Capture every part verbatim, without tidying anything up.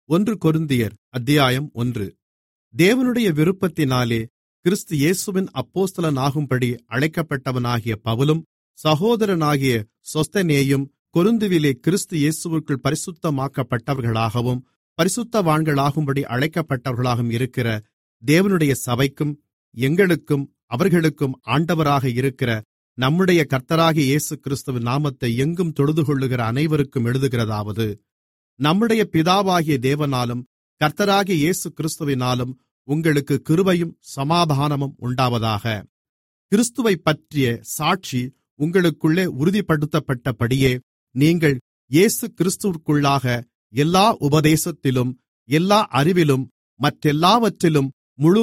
ஒன்று கொரிந்தியர் அத்தியாயம் ஒன்று. தேவனுடைய விருப்பத்தினாலே கிறிஸ்து இயேசுவின் அப்போஸ்தலனாகும்படி அழைக்கப்பட்டவனாகிய பவுலும், சகோதரனாகிய சொஸ்தெனேயும், கொரிந்துவிலே கிறிஸ்து இயேசுவிற்குள் பரிசுத்தமாக்கப்பட்டவர்களாகவும் பரிசுத்தவான்களாகும்படி அழைக்கப்பட்டவர்களாகவும் இருக்கிற தேவனுடைய சபைக்கும், எங்களுக்கும் அவர்களுக்கும் ஆண்டவராக இருக்கிற நம்முடைய கர்த்தராகிய இயேசுகிறிஸ்துவின் நாமத்தை எங்கும் தொழுதுகொள்ளுகிற அனைவருக்கும் எழுதுகிறதாவது: நம்முடைய பிதாவாகிய தேவனாலும் கர்த்தராகிய இயேசுகிறிஸ்துவினாலும் உங்களுக்கு கிருபையும் சமாதானமும் உண்டாவதாக. கிறிஸ்துவைப்பற்றிய சாட்சி உங்களுக்குள்ளே உறுதிப்படுத்தப்பட்டபடியே நீங்கள் இயேசு கிறிஸ்துவிற்குள்ளாக எல்லா உபதேசத்திலும் எல்லா அறிவிலும் மற்றெல்லாவற்றிலும் முழு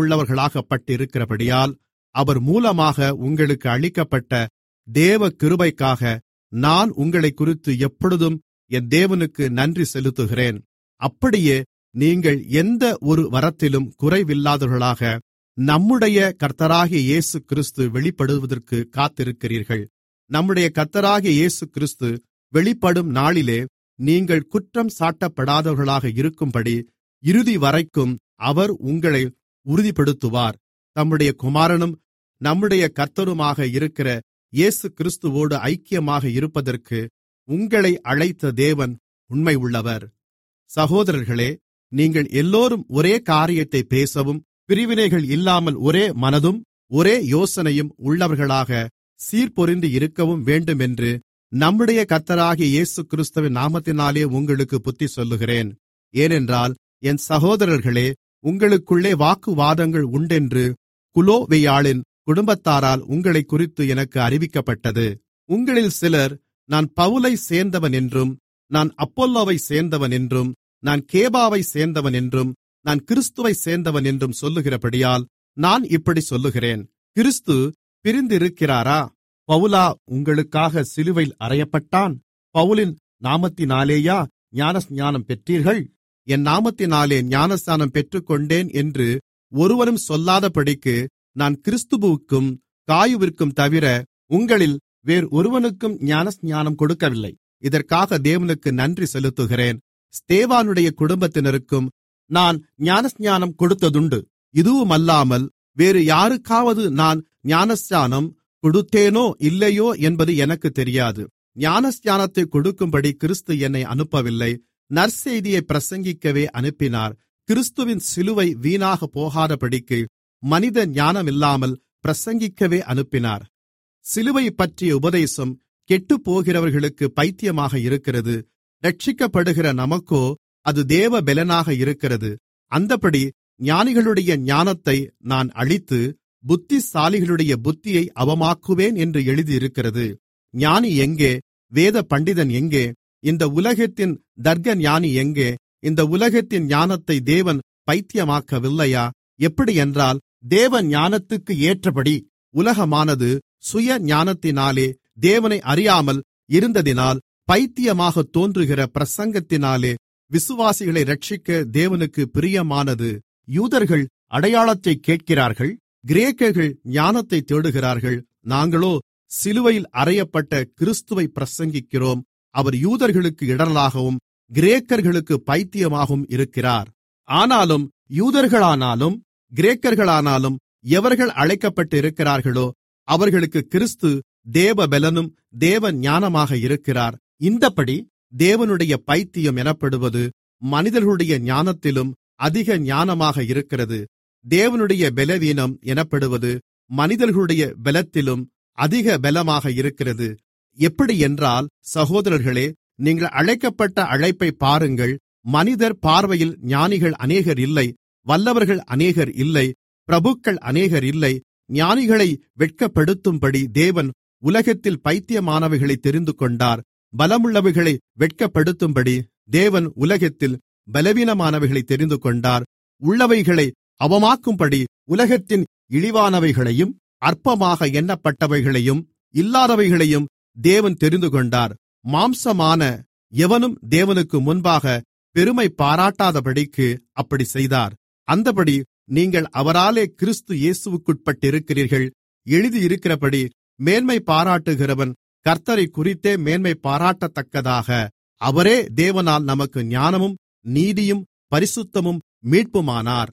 நிறைவுள்ளவர்களாக்கப்பட்டிருக்கிறபடியால், அவர் மூலமாக உங்களுக்கு அளிக்கப்பட்ட தேவ கிருபைக்காக நான் உங்களைக்குறித்து எப்பொழுதும் என் தேவனுக்கு நன்றி செலுத்துகிறேன். அப்படியே நீங்கள் எந்த ஒரு வரத்திலும் குறைவில்லாதவர்களாக நம்முடைய கர்த்தராகிய இயேசு கிறிஸ்து வெளிப்படுவதற்கு காத்திருக்கிறீர்கள். நம்முடைய கர்த்தராகிய இயேசு கிறிஸ்து வெளிப்படும் நாளிலே நீங்கள் குற்றம் சாட்டப்படாதவர்களாக இருக்கும்படி இறுதிவரைக்கும் அவர் உங்களை உறுதிப்படுத்துவார். தம்முடைய குமாரனும் நம்முடைய கர்த்தருமாக இருக்கிற இயேசு கிறிஸ்துவோடு ஐக்கியமாக இருப்பதற்கு உங்களை அழைத்த தேவன் உண்மையுள்ளவர். சகோதரர்களே, நீங்கள் எல்லோரும் ஒரே காரியத்தை பேசவும், பிரிவினைகள் இல்லாமல் ஒரே மனதும் ஒரே யோசனையும் உள்ளவர்களாக சீர்பொருந்தி இருக்கவும் வேண்டுமென்று நம்முடைய கர்த்தராகிய இயேசு கிறிஸ்துவின் நாமத்தினாலே உங்களுக்கு புத்தி சொல்லுகிறேன். ஏனென்றால் என் சகோதரர்களே, உங்களுக்குள்ளே வாக்குவாதங்கள் உண்டென்று குலோவேயாளின் குடும்பத்தாரால் உங்களைக்குறித்து எனக்கு அறிவிக்கப்பட்டது. உங்களில் சிலர், நான் பவுலை சேர்ந்தவன் என்றும், நான் அப்பொல்லோவை சேர்ந்தவன் என்றும், நான் கேபாவை சேர்ந்தவன் என்றும், நான் கிறிஸ்துவை சேர்ந்தவன் என்றும் சொல்லுகிறபடியால் நான் இப்படி சொல்லுகிறேன். கிறிஸ்து பிரிந்திருக்கிறாரா? பவுலா உங்களுக்காக சிலுவையில் அறையப்பட்டான்? பவுலின் நாமத்தினாலேயா ஞானஸ்நானம் பெற்றீர்கள்? என் நாமத்தினாலே ஞானஸ்நானம் பெற்றுக்கொண்டேன் என்று ஒருவனும் சொல்லாதபடிக்கு நான் கிறிஸ்துவுக்கும் காயுவிற்கும் தவிர உங்களில் வேறு ஒருவனுக்கும் ஞானஸ்நானம் கொடுக்கவில்லை. இதற்காக தேவனுக்கு நன்றி செலுத்துகிறேன். ஸ்தேவானுடைய குடும்பத்தினருக்கும் நான் ஞானஸ்நானம் கொடுத்ததுண்டு. இதுவுமல்லாமல் வேறு யாருக்காவது நான் ஞானஸ்நானம் கொடுத்தேனோ இல்லையோ என்பது எனக்கு தெரியாது. ஞானஸ்நானத்தை கொடுக்கும்படி கிறிஸ்து என்னை அனுப்பவில்லை, நற்செய்தியை பிரசங்கிக்கவே அனுப்பினார். கிறிஸ்துவின் சிலுவை வீணாக போகாதபடிக்கு மனித ஞானமில்லாமல் பிரசங்கிக்கவே அனுப்பினார். சிலுவையைப் பற்றிய உபதேசம் கெட்டுப்போகிறவர்களுக்கு பைத்தியமாக இருக்கிறது, இரட்சிக்கப்படுகிற நமக்கோ அது தேவ பெலனாக இருக்கிறது. அந்தப்படி ஞானிகளுடைய ஞானத்தை நான் அழித்து புத்திசாலிகளுடைய புத்தியை அவமாக்குவேன் என்று எழுதியிருக்கிறது. ஞானி எங்கே? வேத பண்டிதன் எங்கே? இந்த உலகத்தின் தர்க்க ஞானி எங்கே? இந்த உலகத்தின் ஞானத்தை தேவன் பைத்தியமாக்கவில்லையா? எப்படியென்றால், தேவ ஞானத்துக்கு ஏற்றபடி உலகமானது சுய ஞானத்தினாலே தேவனை அறியாமல் இருந்ததினால் பைத்தியமாக தோன்றுகிற பிரசங்கத்தினாலே விசுவாசிகளை இரட்சிக்க தேவனுக்கு பிரியமானது. யூதர்கள் அடையாளத்தை கேட்கிறார்கள், கிரேக்கர்கள் ஞானத்தை தேடுகிறார்கள். நாங்களோ சிலுவையில் அறையப்பட்ட கிறிஸ்துவை பிரசங்கிக்கிறோம். அவர் யூதர்களுக்கு இடரலாகவும் கிரேக்கர்களுக்கு பைத்தியமாகவும் இருக்கிறார். ஆனாலும் யூதர்களானாலும் கிரேக்கர்களானாலும் எவர்கள் அழைக்கப்பட்டிருக்கிறார்களோ அவர்களுக்கு கிறிஸ்து தேவ பெலனும் தேவ ஞானமாக இருக்கிறார். இந்தப்படி தேவனுடைய பைத்தியம் எனப்படுவது மனிதர்களுடைய ஞானத்திலும் அதிக ஞானமாக இருக்கிறது. தேவனுடைய பலவீனம் எனப்படுவது மனிதர்களுடைய பலத்திலும் அதிக பலமாக இருக்கிறது. எப்படியென்றால், சகோதரர்களே, நீங்கள் அழைக்கப்பட்ட அழைப்பை பாருங்கள். மனிதர் பார்வையில் ஞானிகள் அநேகர் இல்லை, வல்லவர்கள் அநேகர் இல்லை, பிரபுக்கள் அநேகர் இல்லை. ஞானிகளை வெட்கப்படுத்தும்படி தேவன் உலகத்தில் பைத்தியமானவைகளை தெரிந்து கொண்டார். பலமுள்ளவைகளை வெட்கப்படுத்தும்படி தேவன் உலகத்தில் பலவீனமானவைகளை தெரிந்து கொண்டார். உள்ளவைகளை அவமாக்கும்படி உலகத்தின் இழிவானவைகளையும் அற்பமாக எண்ணப்பட்டவைகளையும் இல்லாதவைகளையும் தேவன் தெரிந்து கொண்டார். மாம்சமான எவனும் தேவனுக்கு முன்பாக பெருமை பாராட்டாதபடிக்கு அப்படி செய்தார். அந்தபடி நீங்கள் அவராலே கிறிஸ்து இயேசுவுக்குட்பட்டிருக்கிறீர்கள். எழுதியிருக்கிறபடி, மேன்மை பாராட்டுகிறவன் கர்த்த்தரைக்குறித்தே மேன்மை பாராட்டத்தக்கதாக அவரே தேவனால் நமக்கு ஞானமும் நீதியும் பரிசுத்தமும் மீட்புமானார்.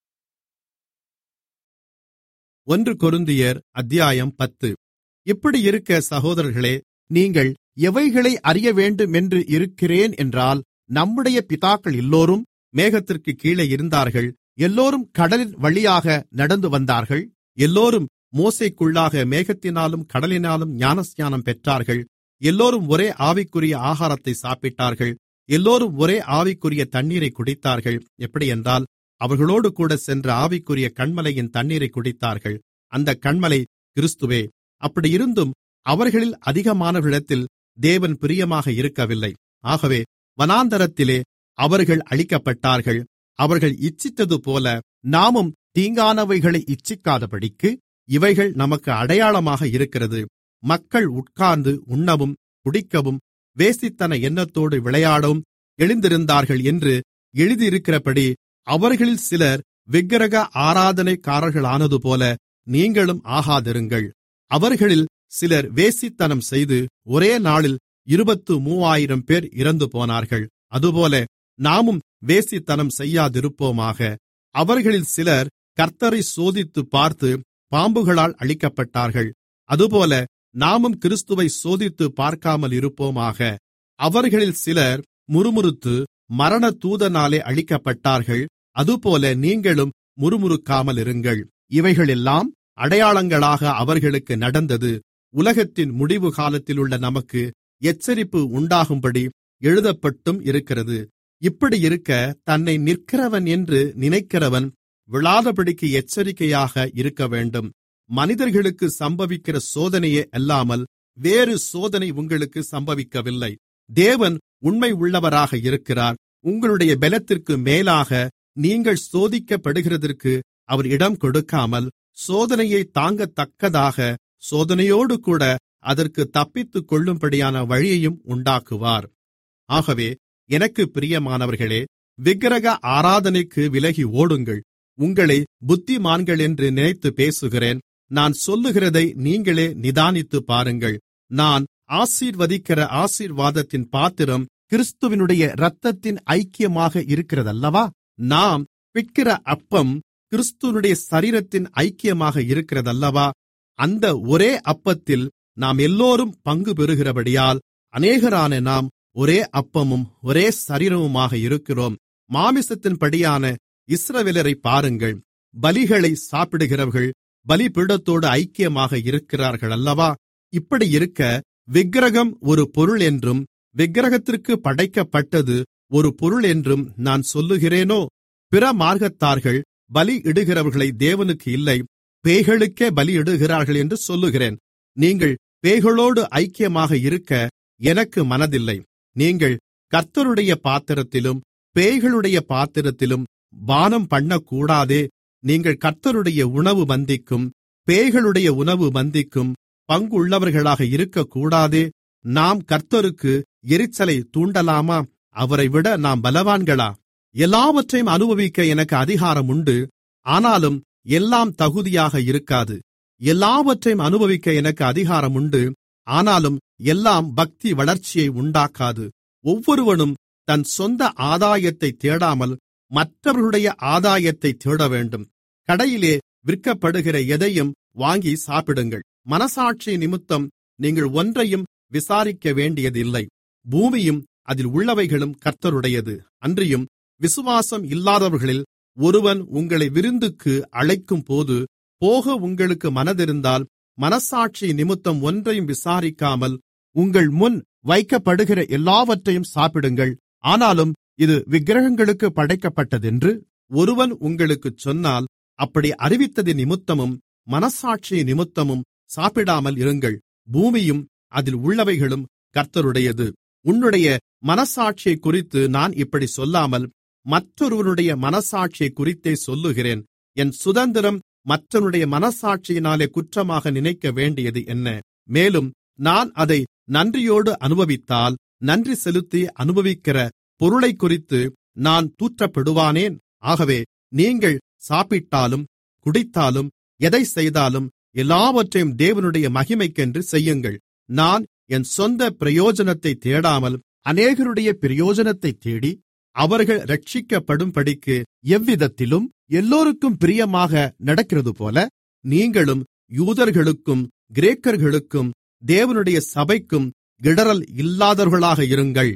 ஒன்று கொரிந்தியர் அத்தியாயம் பத்து. இப்படியிருக்க சகோதரர்களே, நீங்கள் எவைகளை அறிய வேண்டுமென்று இருக்கிறேன் என்றால், நம்முடைய பிதாக்கள் எல்லோரும் மேகத்திற்கு கீழே இருந்தார்கள், எல்லோரும் கடலின் வழியாக நடந்து வந்தார்கள், எல்லோரும் மோசேக்குள்ளாக மேகத்தினாலும் கடலினாலும் ஞானஸ்நானம் பெற்றார்கள், எல்லோரும் ஒரே ஆவிக்குரிய ஆகாரத்தை சாப்பிட்டார்கள், எல்லோரும் ஒரே ஆவிக்குரிய தண்ணீரை குடித்தார்கள். எப்படியென்றால், அவர்களோடு கூட சென்ற ஆவிக்குரிய கன்மலையின் தண்ணீரை குடித்தார்கள். அந்த கன்மலை கிறிஸ்துவே. அப்படியிருந்தும் அவர்களில் அதிகமானவர்களிடத்தில் தேவன் பிரியமாக இருக்கவில்லை. ஆகவே வனாந்தரத்திலே அவர்கள் அழிக்கப்பட்டார்கள். அவர்கள் இச்சித்ததுபோல நாமும் தீங்கானவைகளை இச்சிக்காதபடிக்கு இவைகள் நமக்கு அடையாளமாக இருக்கிறது. மக்கள் உட்கார்ந்து உண்ணவும் குடிக்கவும் வேசித்தன எண்ணத்தோடு விளையாடவும் எழுந்திருந்தார்கள் என்று எழுதியிருக்கிறபடி, அவர்களில் சிலர் விக்கிரக ஆராதனைக்காரர்களானதுபோல நீங்களும் ஆகாதிருங்கள். அவர்களில் சிலர் வேசித்தனம் செய்து ஒரே நாளில் இருபத்து மூவாயிரம் பேர் இறந்து போனார்கள். அதுபோல நாமும் வேசித்தனம் செய்யாதிருப்போமாக. அவர்களில் சிலர் கர்த்தரை சோதித்துப் பார்த்து பாம்புகளால் அழிக்கப்பட்டார்கள். அதுபோல நாமும் கிறிஸ்துவை சோதித்துப் பார்க்காமல் இருப்போமாக. அவர்களில் சிலர் முறுமுறுத்து மரண தூதனாலே அழிக்கப்பட்டார்கள். அதுபோல நீங்களும் முறுமுறுக்காமல் இருங்கள். இவைகளெல்லாம் அடையாளங்களாக அவர்களுக்கு நடந்தது. உலகத்தின் முடிவு காலத்திலுள்ள நமக்கு எச்சரிப்பு உண்டாகும்படி எழுதப்பட்டும் இருக்கிறது. இப்படியிருக்க தன்னை நிற்கிறவன் என்று நினைக்கிறவன் விழாதபடிக்கு எச்சரிக்கையாக இருக்கவேண்டும். மனிதர்களுக்கு சம்பவிக்கிற சோதனையே அல்லாமல் வேறு சோதனை உங்களுக்கு சம்பவிக்கவில்லை. தேவன் உண்மை உள்ளவராக இருக்கிறார். உங்களுடைய பலத்திற்கு மேலாக நீங்கள் சோதிக்கப்படுகிறதற்கு அவர் இடம் கொடுக்காமல், சோதனையை தாங்கத்தக்கதாக சோதனையோடு கூட அதற்கு தப்பித்துக் கொள்ளும்படியான வழியையும் உண்டாக்குவார். ஆகவே எனக்கு பிரியமானவர்களே, விக்கிரக ஆராதனைக்கு விலகி ஓடுங்கள். உங்களை புத்திமான்கள் என்று நினைத்து பேசுகிறேன். நான் சொல்லுகிறதை நீங்களே நிதானித்துப் பாருங்கள். நான் ஆசீர்வதிக்கிற ஆசீர்வாதத்தின் பாத்திரம் கிறிஸ்துவினுடைய இரத்தத்தின் ஐக்கியமாக இருக்கிறதல்லவா? நாம் பிட்கிற அப்பம் கிறிஸ்துவினுடைய சரீரத்தின் ஐக்கியமாக இருக்கிறதல்லவா? அந்த ஒரே அப்பத்தில் நாம் எல்லோரும் பங்கு பெறுகிறபடியால் அநேகரான நாம் ஒரே அப்பமும் ஒரே சரீரமுமாக இருக்கிறோம். மாமிசத்தின்படியான இஸ்ரவேலரை பாருங்கள். பலிகளை சாப்பிடுகிறவர்கள் பலிபீடத்தோடு ஐக்கியமாக இருக்கிறார்கள் அல்லவா? இப்படியிருக்க விக்கிரகம் ஒரு பொருள் என்றும் விக்கிரகத்திற்கு படைக்கப்பட்டது ஒரு பொருள் என்றும் நான் சொல்லுகிறேனோ? பிற மார்க்கத்தார்கள் பலியிடுகிறவர்களை தேவனுக்கு இல்லை, பேய்களுக்கே பலியிடுகிறார்கள் என்று சொல்லுகிறேன். நீங்கள் பேய்களோடு ஐக்கியமாக இருக்க எனக்கு மனதில்லை. நீங்கள் கர்த்தருடைய பாத்திரத்திலும் பேய்களுடைய பாத்திரத்திலும் பானம் பண்ணக்கூடாதே. நீங்கள் கர்த்தருடைய உணவு பந்திக்கும் பேய்களுடைய உணவு பந்திக்கும் பங்குள்ளவர்களாக இருக்கக்கூடாதே. நாம் கர்த்தருக்கு எரிச்சலை தூண்டலாமா? அவரைவிட நாம் பலவான்களா? எல்லாவற்றையும் அனுபவிக்க எனக்கு அதிகாரம் உண்டு, ஆனாலும் எல்லாம் தகுதியாக இருக்காது. எல்லாவற்றையும் அனுபவிக்க எனக்கு அதிகாரம் உண்டு, ஆனாலும் எல்லாம் பக்தி வளர்ச்சியை உண்டாக்காது. ஒவ்வொருவனும் தன் சொந்த ஆதாயத்தை தேடாமல் மற்றவர்களுடைய ஆதாயத்தை தேடவேண்டும். கடையிலே விற்கப்படுகிற எதையும் வாங்கி சாப்பிடுங்கள். மனசாட்சி நிமித்தம் நீங்கள் ஒன்றையும் விசாரிக்க வேண்டியதில்லை. பூமியும் அதில் உள்ளவைகளும் கர்த்தருடையது. அன்றியும் விசுவாசம் இல்லாதவர்களில் ஒருவன் உங்களை விருந்துக்கு அழைக்கும்போது போக உங்களுக்கு மனதிருந்தால், மனசாட்சி நிமித்தம் ஒன்றையும் விசாரிக்காமல் உங்கள் முன் வைக்கப்படுகிற எல்லாவற்றையும் சாப்பிடுங்கள். ஆனாலும் இது விக்கிரகங்களுக்கு படைக்கப்பட்டதென்று ஒருவன் உங்களுக்குச் சொன்னால், அப்படி அறிவித்தது நிமித்தமும் மனசாட்சி நிமித்தமும் சாப்பிடாமல் இருங்கள். பூமியும் அதில் உள்ளவைகளும் கர்த்தருடையது. உன்னுடைய மனசாட்சியை குறித்து நான் இப்படி சொல்லாமல் மற்றொருவனுடைய மனசாட்சியை குறித்தே சொல்லுகிறேன். என் சுதந்திரம் மற்றவனுடைய மனசாட்சியினாலே குற்றமாக நினைக்க வேண்டியது என்ன? மேலும் நான் அதை நன்றியோடு அனுபவித்தால், நன்றி செலுத்தி அனுபவிக்கிற பொருளை குறித்து நான் தூற்றப்படுவானேன்? ஆகவே நீங்கள் சாப்பிட்டாலும் குடித்தாலும் எதை செய்தாலும் எல்லாவற்றையும் தேவனுடைய மகிமைக்கென்று செய்யுங்கள். நான் என் சொந்த பிரயோஜனத்தை தேடாமல் அநேகருடைய பிரயோஜனத்தை தேடி அவர்கள் இரட்சிக்கப்படும்படிக்கு எவ்விதத்திலும் எல்லோருக்கும் பிரியமாக நடக்கிறதுபோல நீங்களும் யூதர்களுக்கும் கிரேக்கர்களுக்கும் தேவனுடைய சபைக்கும் இடறல் இல்லாதவர்களாக இருங்கள்.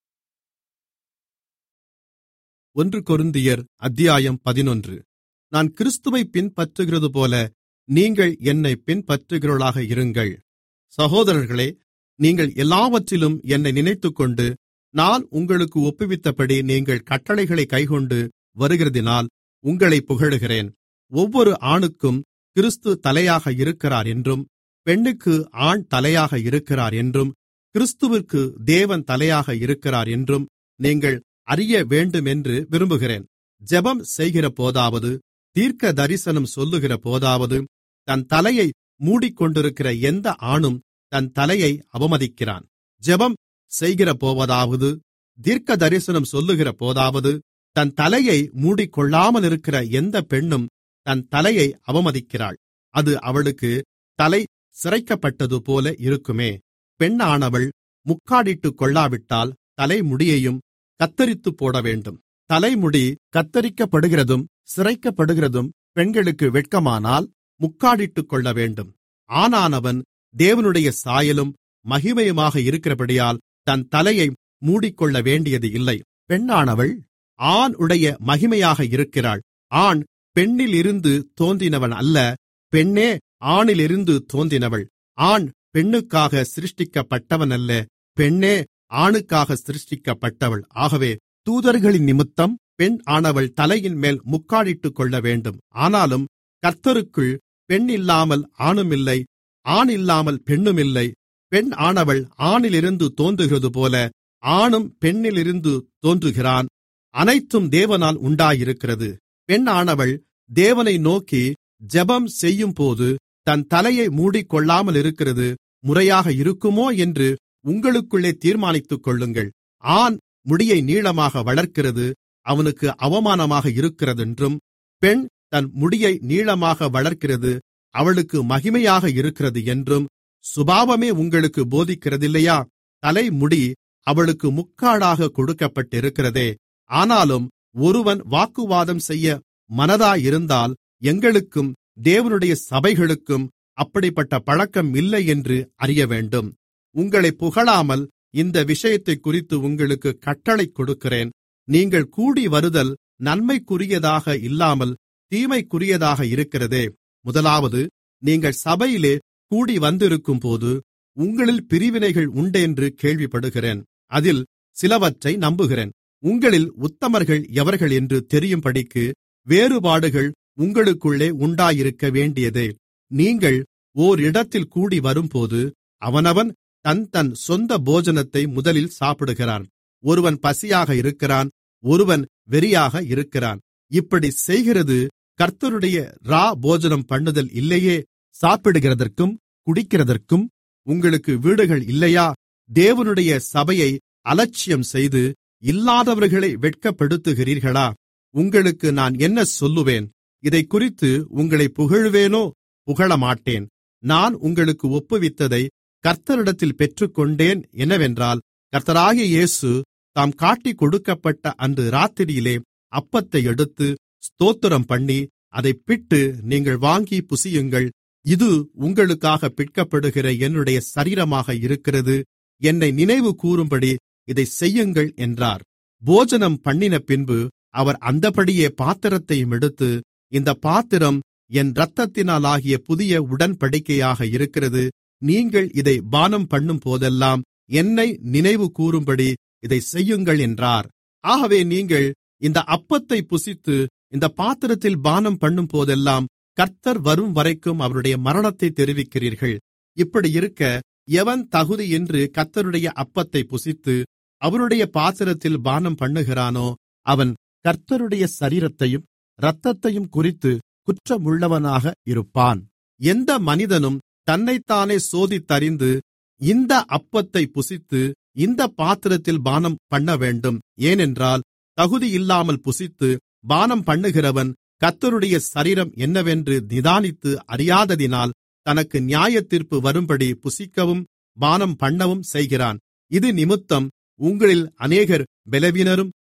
ஒன்று கொரிந்தியர் அத்தியாயம் பதினொன்று. நான் கிறிஸ்துவை பின்பற்றுகிறதுபோல நீங்கள் என்னை பின்பற்றுகிறவர்களாக இருங்கள். சகோதரர்களே, நீங்கள் எல்லாவற்றிலும் என்னை நினைத்துக்கொண்டு நான் உங்களுக்கு ஒப்புவித்தபடி நீங்கள் கட்டளைகளை கைக்கொண்டு வருகிறதினால் உங்களை புகழுகிறேன். ஒவ்வொரு ஆணுக்கும் கிறிஸ்து தலையாக இருக்கிறார் என்றும், பெண்ணுக்கு ஆண் தலையாக இருக்கிறார் என்றும், கிறிஸ்துவிற்கு தேவன் தலையாக இருக்கிறார் என்றும் நீங்கள் அறிய வேண்டுமென்று விரும்புகிறேன். ஜெபம் செய்கிற போதாவது, தீர்க்க தரிசனம் சொல்லுகிற போதாவது, தன் தலையை மூடிக்கொண்டிருக்கிற எந்த ஆணும் தன் தலையை அவமதிக்கிறான். ஜெபம் செய்கிற போவதாவது, தீர்க்க தரிசனம் சொல்லுகிற போதாவது, தன் தலையை மூடிக்கொள்ளாமல் இருக்கிற எந்த பெண்ணும் தன் தலையை அவமதிக்கிறாள். அது அவளுக்கு தலை சிரைக்கப்பட்டதுபோல இருக்குமே. பெண்ணானவள் முக்காடிட்டுக் கொள்ளாவிட்டால் தலைமுடியையும் கத்தரித்து போட வேண்டும். தலைமுடி கத்தரிக்கப்படுகிறதும் சிரைக்கப்படுகிறதும் பெண்களுக்கு வெட்கமானால் முக்காடிட்டுக் கொள்ள வேண்டும். ஆணானவன் தேவனுடைய சாயலும் மகிமையுமாக இருக்கிறபடியால் தன் தலையை மூடிக்கொள்ள வேண்டியது இல்லை. பெண்ணானவள் ஆண் உடைய மகிமையாக இருக்கிறாள். ஆண் பெண்ணிலிருந்து தோன்றினவன் அல்ல, பெண்ணே ஆணிலிருந்து தோன்றினவள். ஆண் பெண்ணுக்காக சிருஷ்டிக்கப்பட்டவன் அல்ல, பெண்ணே ஆணுக்காக சிருஷ்டிக்கப்பட்டவள். ஆகவே தூதர்களின் நிமித்தம் பெண் ஆனவள் தலையின் மேல் முக்காடிட்டுக் கொள்ள வேண்டும். ஆனாலும் கர்த்தருக்குள் பெண் இல்லாமல் ஆணுமில்லை, ஆண் இல்லாமல் பெண்ணுமில்லை. பெண் ஆனவள் ஆணிலிருந்து தோன்றுகிறதுபோல ஆணும் பெண்ணிலிருந்து தோன்றுகிறான். அனைத்தும் தேவனால் உண்டாயிருக்கிறது. பெண் ஆனவள் தேவனை நோக்கி ஜெபம் செய்யும்போது தன் தலையை மூடிக்கொள்ளாமல் இருக்கிறது முறையாக இருக்குமோ என்று உங்களுக்குள்ளே தீர்மானித்துக் கொள்ளுங்கள். ஆண் முடியை நீளமாக வளர்க்கிறது அவனுக்கு அவமானமாக இருக்கிறதென்றும், பெண் தன் முடியை நீளமாக வளர்க்கிறது அவளுக்கு மகிமையாக இருக்கிறது என்றும் சுபாவமே உங்களுக்கு போதிக்கிறதில்லையா? தலைமுடி அவளுக்கு முக்காடாக கொடுக்கப்பட்டிருக்கிறதே. ஆனாலும் ஒருவன் வாக்குவாதம் செய்ய மனதாயிருந்தால் எங்களுக்கும் தேவனுடைய சபைகளுக்கும் அப்படிப்பட்ட பழக்கம் இல்லை என்று அறியவேண்டும். உங்களை புகழாமல் இந்த விஷயத்தைக் குறித்து உங்களுக்கு கட்டளை கொடுக்கிறேன். நீங்கள் கூடி வருதல் நன்மைக்குரியதாக இல்லாமல் தீமைக்குரியதாக இருக்கிறதே. முதலாவது, நீங்கள் சபையிலே கூடி வந்திருக்கும்போது உங்களில் பிரிவினைகள் உண்டென்று கேள்விப்படுகிறேன். அதில் சிலவற்றை நம்புகிறேன். உங்களில் உத்தமர்கள் எவர்கள் என்று தெரியும்படிக்கு வேறுபாடுகள் உங்களுக்குள்ளே உண்டாயிருக்க வேண்டியதே. நீங்கள் ஓரிடத்தில் கூடி வரும்போது அவனவன் தன் தன் சொந்த போஜனத்தை முதலில் சாப்பிடுகிறான். ஒருவன் பசியாக இருக்கிறான், ஒருவன் வெறியாக இருக்கிறான். இப்படி செய்கிறது கர்த்தருடைய ரா போஜனம் பண்ணுதல் இல்லையே. சாப்பிடுகிறதற்கும் குடிக்கிறதற்கும் உங்களுக்கு வீடுகள் இல்லையா? தேவனுடைய சபையை அலட்சியம் செய்து இல்லாதவர்களை வெட்கப்படுத்துகிறீர்களா? உங்களுக்கு நான் என்ன சொல்லுவேன்? இதைக்குறித்து உங்களை புகழுவேனோ? புகழமாட்டேன். நான் உங்களுக்கு ஒப்புவித்ததை கர்த்தரிடத்தில் பெற்றுக்கொண்டேன். என்னவென்றால், கர்த்தராகிய இயேசு தாம் காட்டிக் கொடுக்கப்பட்ட அன்று ராத்திரியிலே அப்பத்தை எடுத்து ஸ்தோத்திரம் பண்ணி அதைப் பிட்டு, நீங்கள் வாங்கி புசியுங்கள், இது உங்களுக்காக பிற்கப்படுகிற என்னுடைய சரீரமாக இருக்கிறது, என்னை நினைவு கூறும்படி இதைச் செய்யுங்கள் என்றார். போஜனம் பண்ணின பின்பு அவர் அந்தப்படியே பாத்திரத்தையும் எடுத்து, இந்த பாத்திரம் என் இரத்தத்தினாலாகிய புதிய உடன்படிக்கையாக இருக்கிறது. நீங்கள் இதை பானம் பண்ணும் போதெல்லாம் என்னை நினைவு கூறும்படி இதைச் செய்யுங்கள் என்றார். ஆகவே நீங்கள் இந்த அப்பத்தை புசித்து இந்த பாத்திரத்தில் பானம் பண்ணும் போதெல்லாம் கர்த்தர் வரும் வரைக்கும் அவருடைய மரணத்தை தெரிவிக்கிறீர்கள். இப்படி இருக்க, எவன் தகுதியின்றி கர்த்தருடைய அப்பத்தை புசித்து அவருடைய பாத்திரத்தில் பானம் பண்ணுகிறானோ அவன் கர்த்தருடைய சரீரத்தையும் இரத்தத்தையும் குறித்து குற்றமுள்ளவனாக இருப்பான். எந்த மனிதனும் தன்னைத்தானே சோதித்தறிந்து இந்த அப்பத்தை புசித்து இந்த பாத்திரத்தில் பானம் பண்ணவேண்டும். ஏனென்றால் தகுதியில்லாமல் புசித்து பானம் பண்ணுகிறவன் கர்த்தருடைய சரீரம் என்னவென்று நிதானித்து அறியாததினால் தனக்கு நியாயத்தீர்ப்பு வரும்படி புசிக்கவும் பானம் பண்ணவும் செய்கிறான். இது நிமித்தம் உங்களில் அநேகர் பலவீனரும்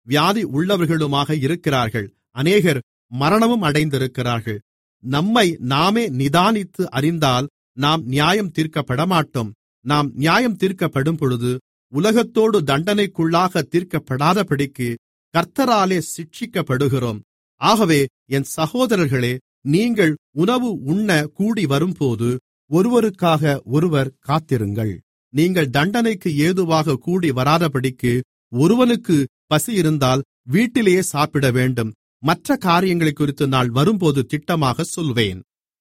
வியாதி உள்ளவர்களுமாக இருக்கிறார்கள். அநேகர் மரணமும் அடைந்திருக்கிறார்கள். நம்மை நாமே நிதானித்து அறிந்தால் நாம் நியாயம் தீர்க்கப்படமாட்டோம். நாம் நியாயம் தீர்க்கப்படும் பொழுது உலகத்தோடு தண்டனைக்குள்ளாக தீர்க்கப்படாதபடிக்கு கர்த்தராலே சிட்சிக்கப்படுகிறோம். ஆகவே என் சகோதரர்களே, நீங்கள் உணவு உண்ண கூடி வரும்போது ஒருவருக்காக ஒருவர் காத்திருங்கள். நீங்கள் தண்டனைக்கு ஏதுவாக கூடி வராதபடிக்கு ஒருவனுக்கு பசி இருந்தால் வீட்டிலேயே சாப்பிட வேண்டும். மற்ற காரியங்களை குறித்து நான் வரும்போது திட்டமாக சொல்வேன்.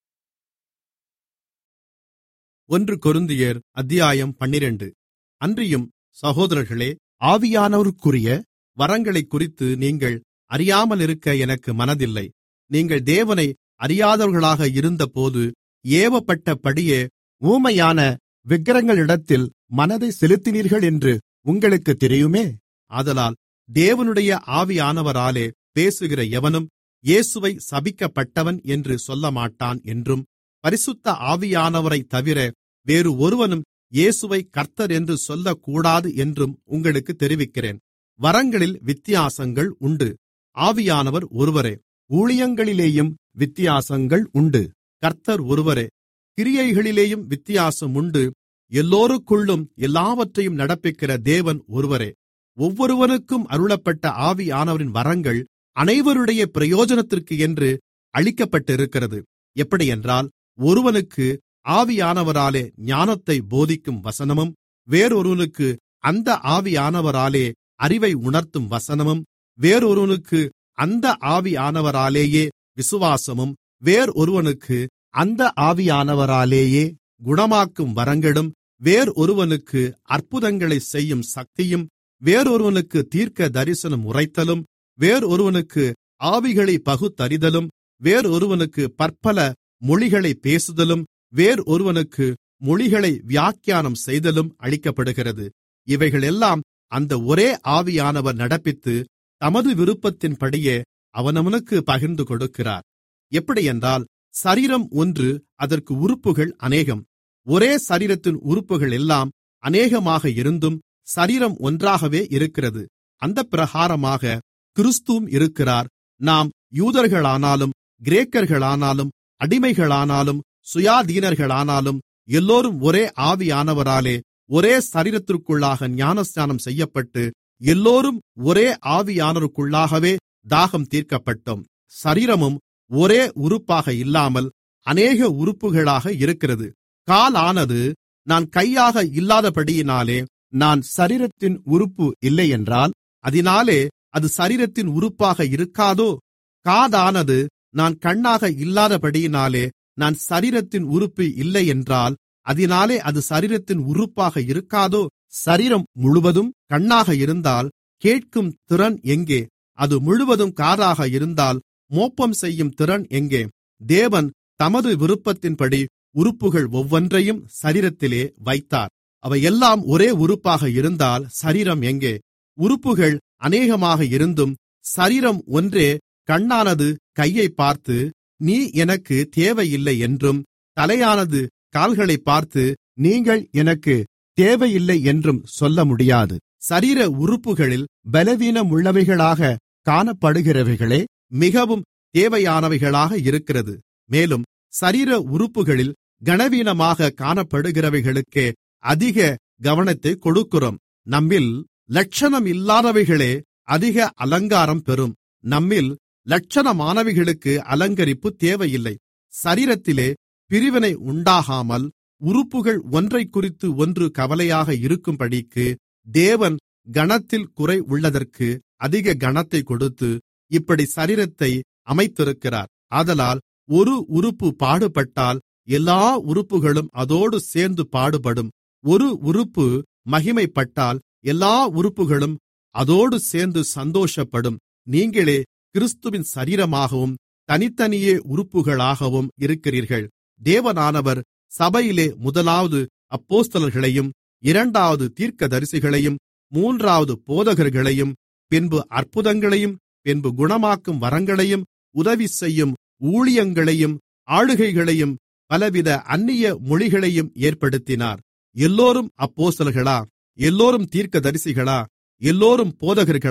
ஒன்று கொரிந்தியர் அத்தியாயம் பன்னிரண்டு. அன்றியும் சகோதரர்களே, ஆவியானவருக்குரிய வரங்களைக் குறித்து நீங்கள் அறியாமலிருக்க எனக்கு மனதில்லை. நீங்கள் தேவனை அறியாதவர்களாக இருந்தபோது ஏவப்பட்டபடியே ஊமையான விக்கிரகங்களிடத்தில் மனதை செலுத்தினீர்கள் என்று உங்களுக்கு தெரியுமே. ஆதலால் தேவனுடைய ஆவியானவராலே பேசுகிற எவனும் இயேசுவை சபிக்கப்பட்டவன் என்று சொல்லமாட்டான் என்றும், பரிசுத்த ஆவியானவரைத் தவிர வேறு ஒருவனும் இயேசுவை கர்த்தர் என்று சொல்லக்கூடாது என்றும் உங்களுக்கு தெரிவிக்கிறேன். வரங்களில் வித்தியாசங்கள் உண்டு, ஆவியானவர் ஒருவரே. ஊழியங்களிலேயும் வித்தியாசங்கள் உண்டு, கர்த்தர் ஒருவரே. கிரியைகளிலேயும் வித்தியாசம் உண்டு, எல்லோருக்குள்ளும் எல்லாவற்றையும் நடப்பிக்கிற தேவன் ஒருவரே. ஒவ்வொருவனுக்கும் அருளப்பட்ட ஆவியானவரின் வரங்கள் அனைவருடைய பிரயோஜனத்திற்கு என்று அளிக்கப்பட்டிருக்கிறது. எப்படியென்றால், ஒருவனுக்கு ஆவியானவராலே ஞானத்தை போதிக்கும் வசனமும், வேறொருவனுக்கு அந்த ஆவியானவராலே அறிவை உணர்த்தும் வசனமும், வேறொருவனுக்கு அந்த ஆவியானவராலேயே விசுவாசமும், வேறொருவனுக்கு அந்த ஆவியானவராலேயே குணமாக்கும் வரங்களும், வேறொருவனுக்கு அற்புதங்களைச் செய்யும் சக்தியும், வேறொருவனுக்கு தீர்க்க தரிசனம் உரைத்தலும், வேறொருவனுக்கு ஆவிகளை பகுத்தறிதலும், வேறொருவனுக்கு பற்பல மொழிகளை பேசுதலும், வேறொருவனுக்கு மொழிகளை வியாக்கியானம் செய்தலும் அளிக்கப்படுகிறது. இவைகளெல்லாம் அந்த ஒரே ஆவியானவர் நடப்பித்து தமது விருப்பத்தின்படியே அவனவனுக்கு பகிர்ந்து கொடுக்கிறார். எப்படியென்றால், சரீரம் ஒன்று, அதற்கு உறுப்புகள் அநேகம். ஒரே சரீரத்தின் உறுப்புகள் எல்லாம் அநேகமாக இருந்தும் சரீரம் ஒன்றாகவே இருக்கிறது. அந்த பிரகாரமாக கிறிஸ்துவும் இருக்கிறார். நாம் யூதர்களானாலும் கிரேக்கர்களானாலும் அடிமைகளானாலும் சுயாதீனர்களானாலும் எல்லோரும் ஒரே ஆவியானவராலே ஒரே சரீரத்திற்குள்ளாக ஞானஸ்நானம் செய்யப்பட்டு எல்லோரும் ஒரே ஆவியானவருக்குள்ளாகவே தாகம் தீர்க்கப்பட்டோம். சரீரமும் ஒரே உறுப்பாக இல்லாமல் அநேக உறுப்புகளாக இருக்கிறது. காலானது நான் கையாக இல்லாதபடியினாலே நான் சரீரத்தின் உறுப்பு இல்லையென்றால் அதினாலே அது சரீரத்தின் உறுப்பாக இருக்காதோ? காதானது நான் கண்ணாக இல்லாதபடியினாலே நான் சரீரத்தின் உறுப்பு இல்லையென்றால் அதினாலே அது சரீரத்தின் உறுப்பாக இருக்காதோ? சரீரம் முழுவதும் கண்ணாக இருந்தால் கேட்கும் திறன் எங்கே? அது முழுவதும் காதாக இருந்தால் மோப்பம் செய்யும் திறன் எங்கே? தேவன் தமது விருப்பத்தின்படி உறுப்புகள் ஒவ்வொன்றையும் சரீரத்திலே வைத்தார். அவையெல்லாம் ஒரே உறுப்பாக இருந்தால் சரீரம் எங்கே? உறுப்புகள் அநேகமாக இருந்தும் சரீரம் ஒன்றே. கண்ணானது கையை பார்த்து நீ எனக்கு தேவையில்லை என்றும், தலையானது கால்களை பார்த்து நீங்கள் எனக்கு தேவையில்லை என்றும் சொல்ல முடியாது. சரீர உறுப்புகளில் பலவீனமுள்ளவைகளாக காணப்படுகிறவைகளே மிகவும் தேவையானவைகளாக இருக்கிறது. மேலும் சரீர உறுப்புகளில் கனவீனமாக காணப்படுகிறவைகளுக்கே அதிக கவனத்தை கொடுக்கிறோம். நம்மில் லட்சணம் இல்லாதவைகளே அதிக அலங்காரம் பெறும். நம்மில் லட்சணமானவைகளுக்கு அலங்கரிப்பு தேவையில்லை. சரீரத்திலே பிரிவினை உண்டாகாமல் உறுப்புகள் ஒன்றைக் குறித்து ஒன்று கவலையாக இருக்கும்படிக்கு தேவன் கனத்தில் குறை உள்ளதற்கு அதிக கனத்தை கொடுத்து இப்படி சரீரத்தை அமைத்திருக்கிறார். ஆதலால் ஒரு உறுப்பு பாடுபட்டால் எல்லா உறுப்புகளும் அதோடு சேர்ந்து பாடுபடும். ஒரு உறுப்பு மகிமைப்பட்டால் எல்லா உறுப்புகளும் அதோடு சேர்ந்து சந்தோஷப்படும். நீங்களே கிறிஸ்துவின் சரீரமாகவும் தனித்தனியே உறுப்புகளாகவும் இருக்கிறீர்கள். தேவனானவர் சபையிலே முதலாவது அப்போஸ்தலர்களையும், இரண்டாவது தீர்க்கதரிசிகளையும், மூன்றாவது போதகர்களையும், பின்பு அற்புதங்களையும், பின்பு குணமாக்கும் வரங்களையும், உதவி செய்யும் ஊழியங்களையும், ஆளுகைகளையும், பலவித அந்நிய மொழிகளையும் ஏற்படுத்தினார். எல்லோரும் அப்போஸ்தலர்களா? எல்லோரும் தீர்க்கதரிசிகளா? எல்லோரும் போதகர்களா?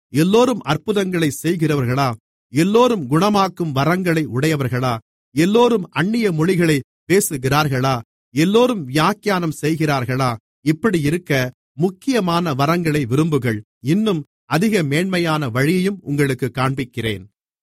எல்லோரும் அற்புதங்களை செய்கிறவர்களா? எல்லோரும் குணமாக்கும் வரங்களை உடையவர்களா? எல்லோரும் அந்நிய மொழிகளை பேசுகிறார்களா? எல்லோரும் வியாக்கியானம் செய்கிறார்களா? இப்படி இருக்க முக்கியமான வரங்களை விரும்புங்கள். இன்னும் அதிக மேன்மையான வழியையும் உங்களுக்கு காண்பிக்கிறேன்.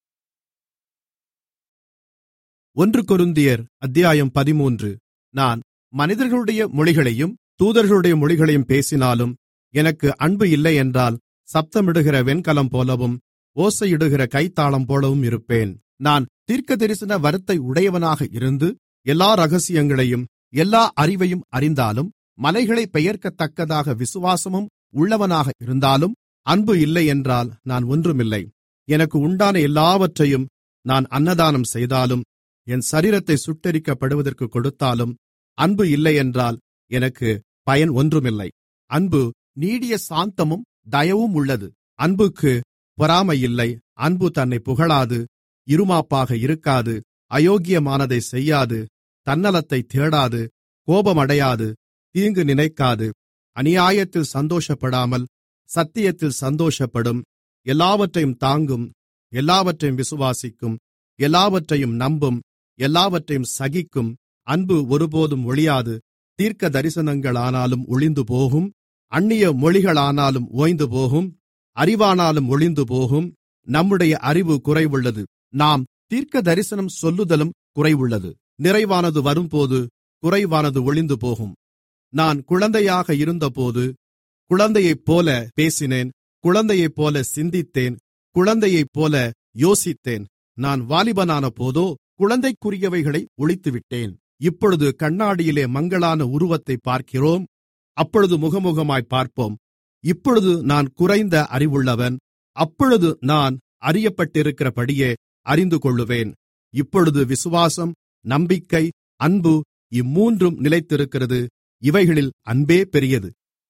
ஒன்று கொரிந்தியர் அத்தியாயம் பதிமூன்று. நான் மனிதர்களுடைய மொழிகளையும் தூதர்களுடைய மொழிகளையும் பேசினாலும் எனக்கு அன்பு இல்லை என்றால் சப்தமிடுகிற வெண்கலம் போலவும் ஓசையிடுகிற கைத்தாளம் போலவும் இருப்பேன். நான் தீர்க்கதரிசன வரத்தை உடையவனாக இருந்து எல்லா இரகசியங்களையும் எல்லா அறிவையும் அறிந்தாலும் மலைகளை பெயர்க்கத்தக்கதாக விசுவாசமும் உள்ளவனாக இருந்தாலும் அன்பு இல்லை என்றால் நான் ஒன்றுமில்லை. எனக்கு உண்டான எல்லாவற்றையும் நான் அன்னதானம் செய்தாலும் என் சரீரத்தை சுட்டெரிக்கப்படுவதற்கு கொடுத்தாலும் அன்பு இல்லை என்றால் எனக்கு பயன் ஒன்றுமில்லை. அன்பு நீடிய சாந்தமும் தயவும் உள்ளது. அன்புக்கு பொறாமை இல்லை. அன்பு தன்னை புகழாது, இருமாப்பாக இருக்காது, அயோக்கியமானதை செய்யாது, தன்னலத்தை தேடாது, கோபமடையாது, தீங்கு நினைக்காது, அநியாயத்தில் சந்தோஷப்படாமல் சத்தியத்தில் சந்தோஷப்படும், எல்லாவற்றையும் தாங்கும், எல்லாவற்றையும் விசுவாசிக்கும், எல்லாவற்றையும் நம்பும், எல்லாவற்றையும் சகிக்கும். அன்பு ஒருபோதும் ஒழியாது. தீர்க்க தரிசனங்களானாலும் ஒழிந்து போகும், அந்நிய மொழிகளானாலும் ஓய்ந்து போகும், அறிவானாலும் ஒழிந்து போகும். நம்முடைய அறிவு குறைவுள்ளது, நாம் தீர்க்க தரிசனம் சொல்லுதலும் குறைவுள்ளது. நிறைவானது வரும்போது குறைவானது ஒழிந்து போகும். நான் குழந்தையாக இருந்தபோது குழந்தையைப்போல பேசினேன், குழந்தையைப்போல சிந்தித்தேன், குழந்தையைப்போல யோசித்தேன். நான் வாலிபனான போதோ குழந்தைக்குரியவைகளை ஒழித்துவிட்டேன். இப்பொழுது கண்ணாடியிலே மங்கலான உருவத்தை பார்க்கிறோம், அப்பொழுது முகமுகமாய் பார்ப்போம். இப்பொழுது நான் குறைந்த அறிவுள்ளவன், அப்பொழுது நான் அறியப்பட்டிருக்கிறபடியே அறிந்து கொள்ளுவேன். இப்பொழுது விசுவாசம், நம்பிக்கை, அன்பு இம்மூன்றும் நிலைத்திருக்கிறது. இவைகளில் அன்பே பெரியது.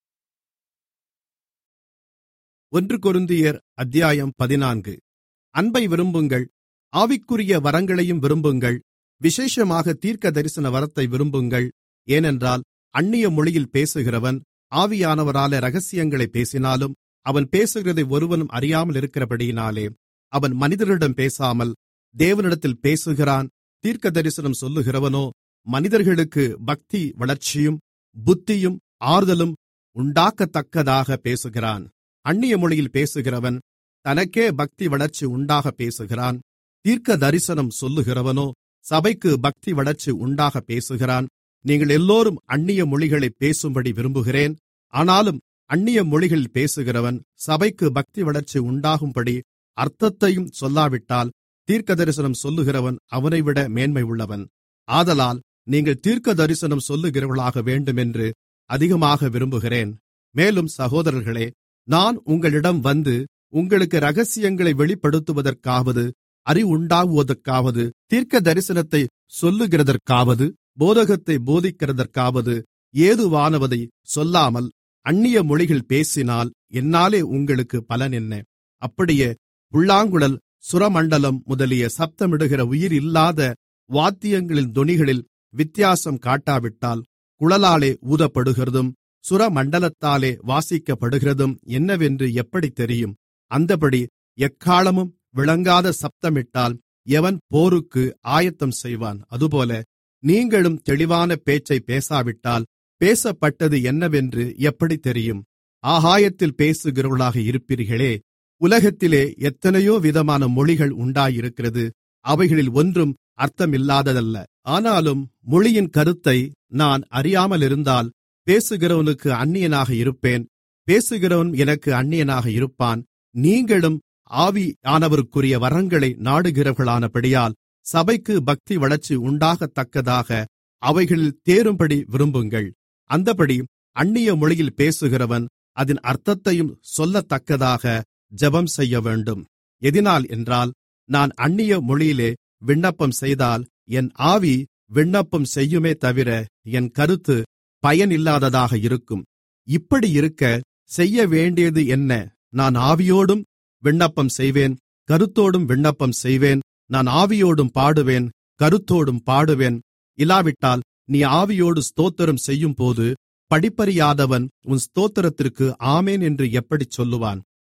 ஒன்று கொரிந்தியர் அத்தியாயம் பதினான்கு. அன்பை விரும்புங்கள், ஆவிக்குரிய வரங்களையும் விரும்புங்கள், விசேஷமாக தீர்க்க தரிசன வரத்தை விரும்புங்கள். ஏனென்றால் அந்நிய மொழியில் பேசுகிறவன் ஆவியானவராலே இரகசியங்களை பேசினாலும் அவன் பேசுகிறதை ஒருவனும் அறியாமல் இருக்கிறபடியினாலே அவன் மனிதர்களிடம் பேசாமல் தேவனிடத்தில் பேசுகிறான். தீர்க்க தரிசனம் சொல்லுகிறவனோ மனிதர்களுக்கு பக்தி வளர்ச்சியும் புத்தியும் ஆறுதலும் உண்டாக்கத்தக்கதாக பேசுகிறான். அந்நிய மொழியில் பேசுகிறவன் தனக்கே பக்தி வளர்ச்சி உண்டாக பேசுகிறான். தீர்க்க தரிசனம் சொல்லுகிறவனோ சபைக்கு பக்தி வளர்ச்சி உண்டாக பேசுகிறான். நீங்கள் எல்லோரும் அந்நிய மொழிகளை பேசும்படி விரும்புகிறேன். ஆனாலும் அந்நிய மொழிகளில் பேசுகிறவன் சபைக்கு பக்தி வளர்ச்சி உண்டாகும்படி அர்த்தத்தையும் சொல்லாவிட்டால் தீர்க்க தரிசனம் சொல்லுகிறவன் அவனைவிட மேன்மை உள்ளவன். ஆதலால் நீங்கள் தீர்க்க தரிசனம் சொல்லுகிறவர்களாக வேண்டுமென்று அதிகமாக விரும்புகிறேன். மேலும் சகோதரர்களே, நான் உங்களிடம் வந்து உங்களுக்கு இரகசியங்களை வெளிப்படுத்துவதற்காவது, அறிவுண்டாகுவதற்காவது, தீர்க்க தரிசனத்தை சொல்லுகிறதற்காவது, போதகத்தை போதிக்கிறதற்காவது ஏதுவானவதை சொல்லாமல் அந்நிய மொழிகள் பேசினால் என்னாலே உங்களுக்கு பலன் என்ன? அப்படியே புல்லாங்குழல், சுரமண்டலம் முதலிய சப்தமிடுகிற உயிர் இல்லாத வாத்தியங்களின் தொனிகளில் வித்தியாசம் காட்டாவிட்டால் குழலாலே ஊதப்படுகிறதும் சுரமண்டலத்தாலே வாசிக்கப்படுகிறதும் என்னவென்று எப்படி தெரியும்? அந்தபடி எக்காலமும் விளங்காத சப்தமிட்டால் எவன் போருக்கு ஆயத்தம் செய்வான்? அதுபோல நீங்களும் தெளிவான பேச்சை பேசாவிட்டால் பேசப்பட்டது என்னவென்று எப்படி தெரியும்? ஆகாயத்தில் பேசுகிறவர்களாக இருப்பீர்களே. உலகத்திலே எத்தனையோ விதமான மொழிகள் உண்டாயிருக்கிறது, அவைகளில் ஒன்றும் அர்த்தமில்லாததல்ல. ஆனாலும் மொழியின் கருத்தை நான் அறியாமலிருந்தால் பேசுகிறவனுக்கு அந்நியனாக இருப்பேன், பேசுகிறவன் எனக்கு அந்நியனாக இருப்பான். நீங்களும் ஆவியானவருக்குரிய வரங்களை நாடுகிறவர்களானபடியால் சபைக்கு பக்தி வளர்ச்சி உண்டாகத்தக்கதாக அவைகளில் தேரும்படி விரும்புங்கள். அந்தபடி அந்நிய மொழியில் பேசுகிறவன் அதன் அர்த்தத்தையும் சொல்லத்தக்கதாக ஜெபம் செய்ய வேண்டும். எதினால் என்றால், நான் அந்நிய மொழியிலே விண்ணப்பம் செய்தால் என் ஆவி விண்ணப்பம் செய்யுமே தவிர என் கருத்து பயனில்லாததாக இருக்கும். இப்படி இருக்க செய்ய வேண்டியது என்ன? நான் ஆவியோடும் விண்ணப்பம் செய்வேன், கருத்தோடும் விண்ணப்பம் செய்வேன். நான் ஆவியோடும் பாடுவேன், கருத்தோடும் பாடுவேன். இல்லாவிட்டால் நீ ஆவியோடு ஸ்தோத்திரம் செய்யும்போது படிப்பறியாதவன் உன் ஸ்தோத்திரத்திற்கு ஆமேன் என்று எப்படிச் சொல்லுவான்?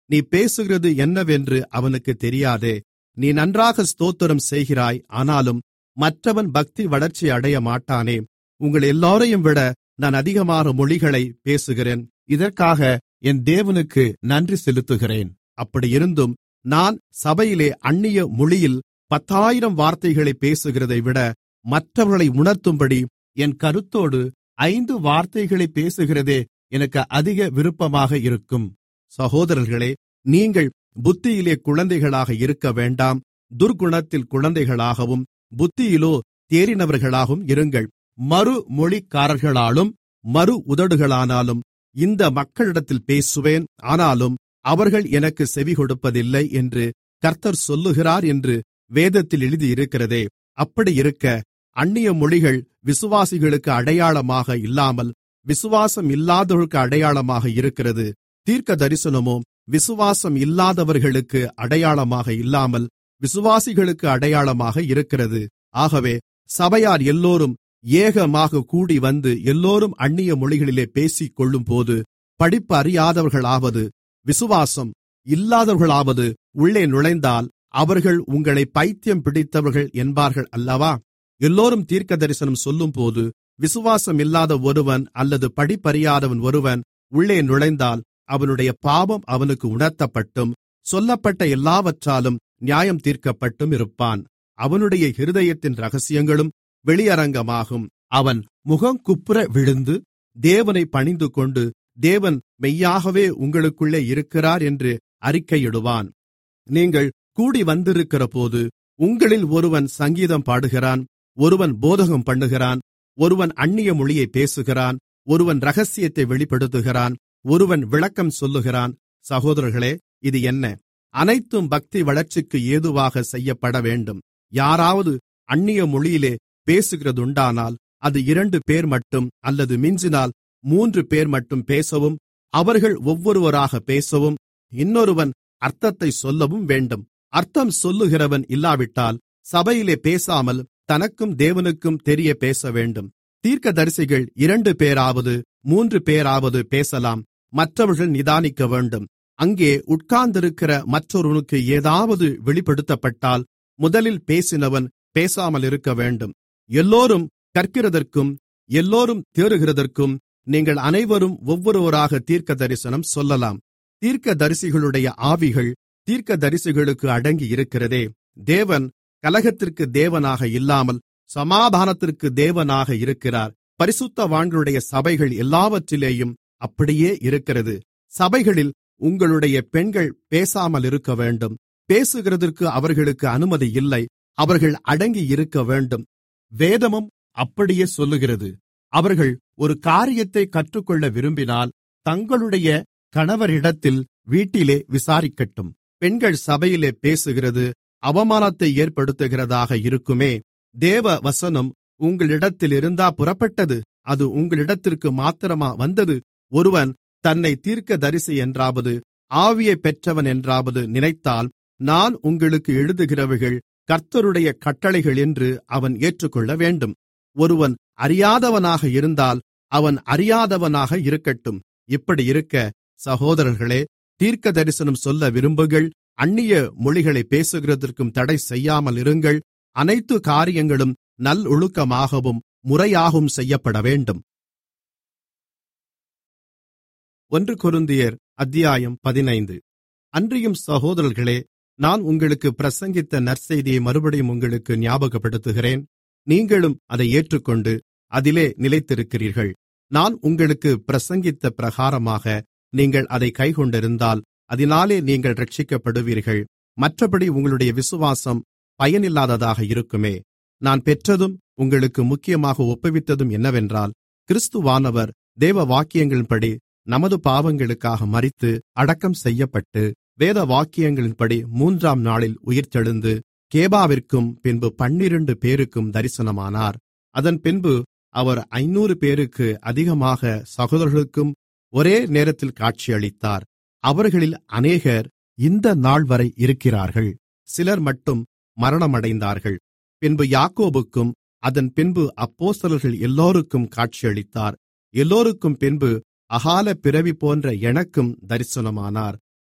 நீ பேசுகிறது என்னவென்று அவனுக்குத் தெரியாதே. நீ நன்றாக ஸ்தோத்திரம் செய்கிறாய், ஆனாலும் மற்றவன் பக்தி வளர்ச்சி அடைய மாட்டானே. உங்கள் எல்லோரையும் விட நான் அதிகமான மொழிகளை பேசுகிறேன். இதற்காக என் தேவனுக்கு நன்றி செலுத்துகிறேன். அப்படியிருந்தும் நான் சபையிலே அந்நிய மொழியில் பத்தாயிரம் வார்த்தைகளை பேசுகிறதை விட மற்றவர்களை உணர்த்தும்படி என் கருத்தோடு ஐந்து வார்த்தைகளை பேசுகிறதே எனக்கு அதிக விருப்பமாக இருக்கும். சகோதரர்களே, நீங்கள் புத்தியிலே குழந்தைகளாக இருக்க வேண்டாம், துர்க்குணத்தில் குழந்தைகளாகவும் புத்தியிலோ தேறினவர்களாகவும் இருங்கள். மறுமொழிக்காரர்களாலும் மறு உதடுகளானாலும் இந்த மக்களிடத்தில் பேசுவேன், ஆனாலும் அவர்கள் எனக்கு செவிகொடுப்பதில்லை என்று கர்த்தர் சொல்லுகிறார் என்று வேதத்தில் எழுதியிருக்கிறதே. அப்படியிருக்க அந்நிய மொழிகள் விசுவாசிகளுக்கு அடையாளமாக இல்லாமல் விசுவாசம் இல்லாதவர்களுக்கு அடையாளமாக இருக்கிறது. தீர்க்க தரிசனமோ விசுவாசம் இல்லாதவர்களுக்கு அடையாளமாக இல்லாமல் விசுவாசிகளுக்கு அடையாளமாக இருக்கிறது. ஆகவே சபையார் எல்லோரும் ஏகமாக கூடி வந்து எல்லோரும் அந்நிய மொழிகளிலே பேசிக் கொள்ளும்போது படிப்பு அறியாதவர்களாவது விசுவாசம் இல்லாதவர்களாவது உள்ளே நுழைந்தால் அவர்கள் உங்களை பைத்தியம் பிடித்தவர்கள் என்பார்கள் அல்லவா? எல்லோரும் தீர்க்க தரிசனம் சொல்லும்போது விசுவாசம் இல்லாத ஒருவன் அல்லது படிப்பறியாதவன் ஒருவன் உள்ளே நுழைந்தால் அவனுடைய பாவம் அவனுக்கு உணர்த்தப்பட்டும் சொல்லப்பட்ட எல்லாவற்றாலும் நியாயம் தீர்க்கப்பட்டும் இருப்பான். அவனுடைய இருதயத்தின் இரகசியங்களும் வெளியரங்கமாகும். அவன் முகங்குப்புற விழுந்து தேவனை பணிந்துகொண்டு தேவன் மெய்யாகவே உங்களுக்குள்ளே இருக்கிறார் என்று அறிக்கையிடுவான். நீங்கள் கூடி வந்திருக்கிறபோது உங்களில் ஒருவன் சங்கீதம் பாடுகிறான், ஒருவன் போதகம் பண்ணுகிறான், ஒருவன் அந்நிய மொழியை பேசுகிறான், ஒருவன் இரகசியத்தை வெளிப்படுத்துகிறான், ஒருவன் விளக்கம் சொல்லுகிறான். சகோதரர்களே, இது என்ன? அனைத்தும் பக்தி வளர்ச்சிக்கு ஏதுவாக செய்யப்பட வேண்டும். யாராவது அந்நிய மொழியிலே பேசுகிறதுண்டானால் அது இரண்டு பேர் மட்டும் அல்லது மிஞ்சினால் மூன்று பேர் மட்டும் பேசவும், அவர்கள் ஒவ்வொருவராக பேசவும், இன்னொருவன் அர்த்தத்தை சொல்லவும் வேண்டும். அர்த்தம் சொல்லுகிறவன் இல்லாவிட்டால் சபையிலே பேசாமல் தனக்கும் தேவனுக்கும் தெரிய பேச வேண்டும். தீர்க்கதரிசிகள் இரண்டு பேராவது மூன்று பேராவது பேசலாம், மற்றவர்கள் நிதானிக்க வேண்டும். அங்கே உட்கார்ந்திருக்கிற மற்றொருவனுக்கு ஏதாவது வெளிப்படுத்தப்பட்டால் முதலில் பேசினவன் பேசாமல் இருக்க வேண்டும். எல்லோரும் கற்கிறதற்கும் எல்லோரும் தேறுகிறதற்கும் நீங்கள் அனைவரும் ஒவ்வொருவராக தீர்க்க தரிசனம் சொல்லலாம். தீர்க்கதரிசிகளுடைய ஆவிகள் தீர்க்கதரிசிகளுக்கு அடங்கி இருக்கிறதே. தேவன் கலகத்திற்கு தேவனாக இல்லாமல் சமாதானத்திற்கு தேவனாக இருக்கிறார். பரிசுத்தவான்களுடைய சபைகள் எல்லாவற்றிலேயும் அப்படியே இருக்கிறது. சபைகளில் உங்களுடைய பெண்கள் பேசாமல் இருக்க வேண்டும். பேசுகிறதற்கு அவர்களுக்கு அனுமதி இல்லை. அவர்கள் அடங்கி இருக்க வேண்டும். வேதமும் அப்படியே சொல்லுகிறது. அவர்கள் ஒரு காரியத்தை கற்றுக்கொள்ள விரும்பினால் தங்களுடைய கணவரிடத்தில் வீட்டிலே விசாரிக்கட்டும். பெண்கள் சபையிலே பேசுகிறது அவமானத்தை ஏற்படுத்துகிறதாக இருக்குமே. தேவ வசனம் உங்களிடத்தில் இருந்தா புறப்பட்டது, அது உங்களிடத்திற்கு மாத்திரமா வந்தது? ஒருவன் தன்னை தீர்க்கதரிசி என்றாவது ஆவியை பெற்றவன் என்றாவது நினைத்தால், நான் உங்களுக்கு எழுதுகிறவைகள் கர்த்தருடைய கட்டளைகள் என்று அவன் ஏற்றுக்கொள்ள வேண்டும். ஒருவன் அறியாதவனாக இருந்தால் அவன் அறியாதவனாக இருக்கட்டும். இப்படி இருக்க சகோதரர்களே, தீர்க்க தரிசனம் சொல்ல விரும்புங்கள். அந்நிய மொழிகளை பேசுகிறதற்கும் தடை செய்யாமல் இருங்கள். அனைத்து காரியங்களும் நல்லொழுக்கமாகவும் முறையாகவும் செய்யப்பட வேண்டும். ஒன்று கொரிந்தியர் அத்தியாயம் பதினைந்து. அன்றியும் சகோதரர்களே, நான் உங்களுக்கு பிரசங்கித்த நற்செய்தியை மறுபடியும் உங்களுக்கு ஞாபகப்படுத்துகிறேன். நீங்களும் அதை ஏற்றுக்கொண்டு அதிலே நிலைத்திருக்கிறீர்கள். நான் உங்களுக்கு பிரசங்கித்த பிரகாரமாக நீங்கள் அதை கைக்கொண்டிருந்தால் அதினாலே நீங்கள் இரட்சிக்கப்படுவீர்கள். மற்றபடி உங்களுடைய விசுவாசம் பயனில்லாததாக இருக்குமே. நான் பெற்றதும் உங்களுக்கு முக்கியமாக ஒப்புவித்ததும் என்னவென்றால், கிறிஸ்துவானவர் தேவ வாக்கியங்களின்படி நமது பாவங்களுக்காக மரித்து அடக்கம் செய்யப்பட்டு வேத வாக்கியங்களின்படி மூன்றாம் நாளில் உயிர்த்தெழுந்து கேபாவிற்கும் பின்பு பன்னிரண்டு பேருக்கும் தரிசனமானார். அதன் பின்பு அவர் ஐநூறு பேருக்கு அதிகமாக சகோதரர்களுக்கும் ஒரே நேரத்தில் காட்சியளித்தார். அவர்களில் அநேகர் இந்த நாள்வரை இருக்கிறார்கள், சிலர் மட்டும் மரணமடைந்தார்கள். பின்பு யாக்கோபுக்கும் அதன் பின்பு அப்போஸ்தலர்கள் எல்லோருக்கும் காட்சியளித்தார். எல்லோருக்கும் பின்பு அகால பிறவி போன்ற எனக்கும் தரிசனமானார்.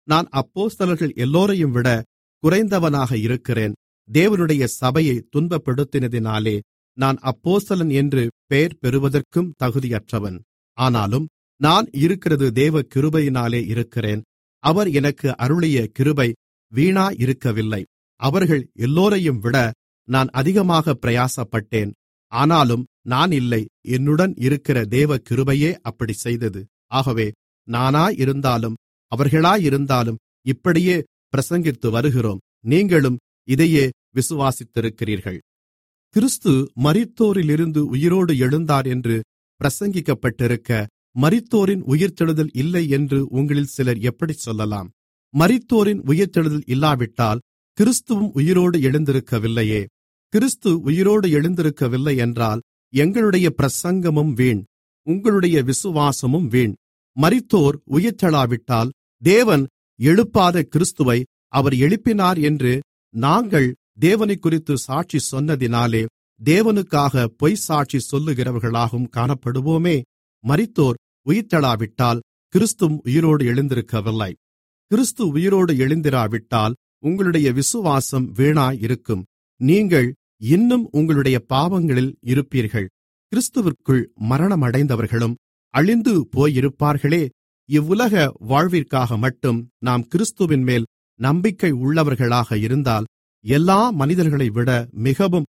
நான் அப்போஸ்தலர்கள் எல்லோரையும் விட குறைந்தவனாக இருக்கிறேன். தேவனுடைய சபையை துன்பப்படுத்தினதினாலே நான் அப்போஸ்தலன் என்று பெயர் பெறுவதற்கும் தகுதியற்றவன். ஆனாலும் நான் இருக்கிறது தேவ கிருபையினாலே இருக்கிறேன். அவர் எனக்கு அருளிய கிருபை வீணாயிருக்கவில்லை. அவர்கள் எல்லோரையும் விட நான் அதிகமாக பிரயாசப்பட்டேன். ஆனாலும் நான் இல்லை, என்னுடன் இருக்கிற தேவ கிருபையே அப்படி செய்தது. ஆகவே நானாயிருந்தாலும் அவர்களாயிருந்தாலும் இப்படியே பிரசங்கித்து வருகிறோம். நீங்களும் இதையே விசுவாசித்திருக்கிறீர்கள். கிறிஸ்து மரித்தோரிலிருந்து உயிரோடு எழுந்தார் என்று பிரசங்கிக்கப்பட்டிருக்க, மரித்தோரின் உயிர்த்தெழுதல் இல்லை என்று உங்களில் சிலர் எப்படிச் சொல்லலாம்? மரித்தோரின் உயிர்த்தெழுதல் இல்லாவிட்டால் கிறிஸ்துவும் உயிரோடு எழுந்திருக்கவில்லையே. கிறிஸ்து உயிரோடு எழுந்திருக்கவில்லை என்றால் எங்களுடைய பிரசங்கமும் வீண், உங்களுடைய விசுவாசமும் வீண். மரித்தோர் உயிர்த்தெழாவிட்டால் தேவன் எழுப்பாத கிறிஸ்துவை அவர் எழுப்பினார் என்று நாங்கள் தேவனைக்குறித்து சாட்சி சொன்னதினாலே தேவனுக்காக பொய் சாட்சி சொல்லுகிறவர்களாகவும் காணப்படுவோமே. மரித்தோர் உயிர்த்தெழாவிட்டால் கிறிஸ்துவும் உயிரோடு எழுந்திருக்கவில்லை. கிறிஸ்து உயிரோடு எழுந்திராவிட்டால் உங்களுடைய விசுவாசம் வீணாயிருக்கும். நீங்கள் இன்னும் உங்களுடைய பாவங்களில் இருப்பீர்கள். கிறிஸ்துவிற்குள் மரணமடைந்தவர்களும் அழிந்து போயிருப்பார்களே. இவ்வுலக வாழ்விற்காக மட்டும் நாம் கிறிஸ்துவின் மேல் நம்பிக்கை உள்ளவர்களாக இருந்தால் எல்லா மனிதர்களை விட மிகவும்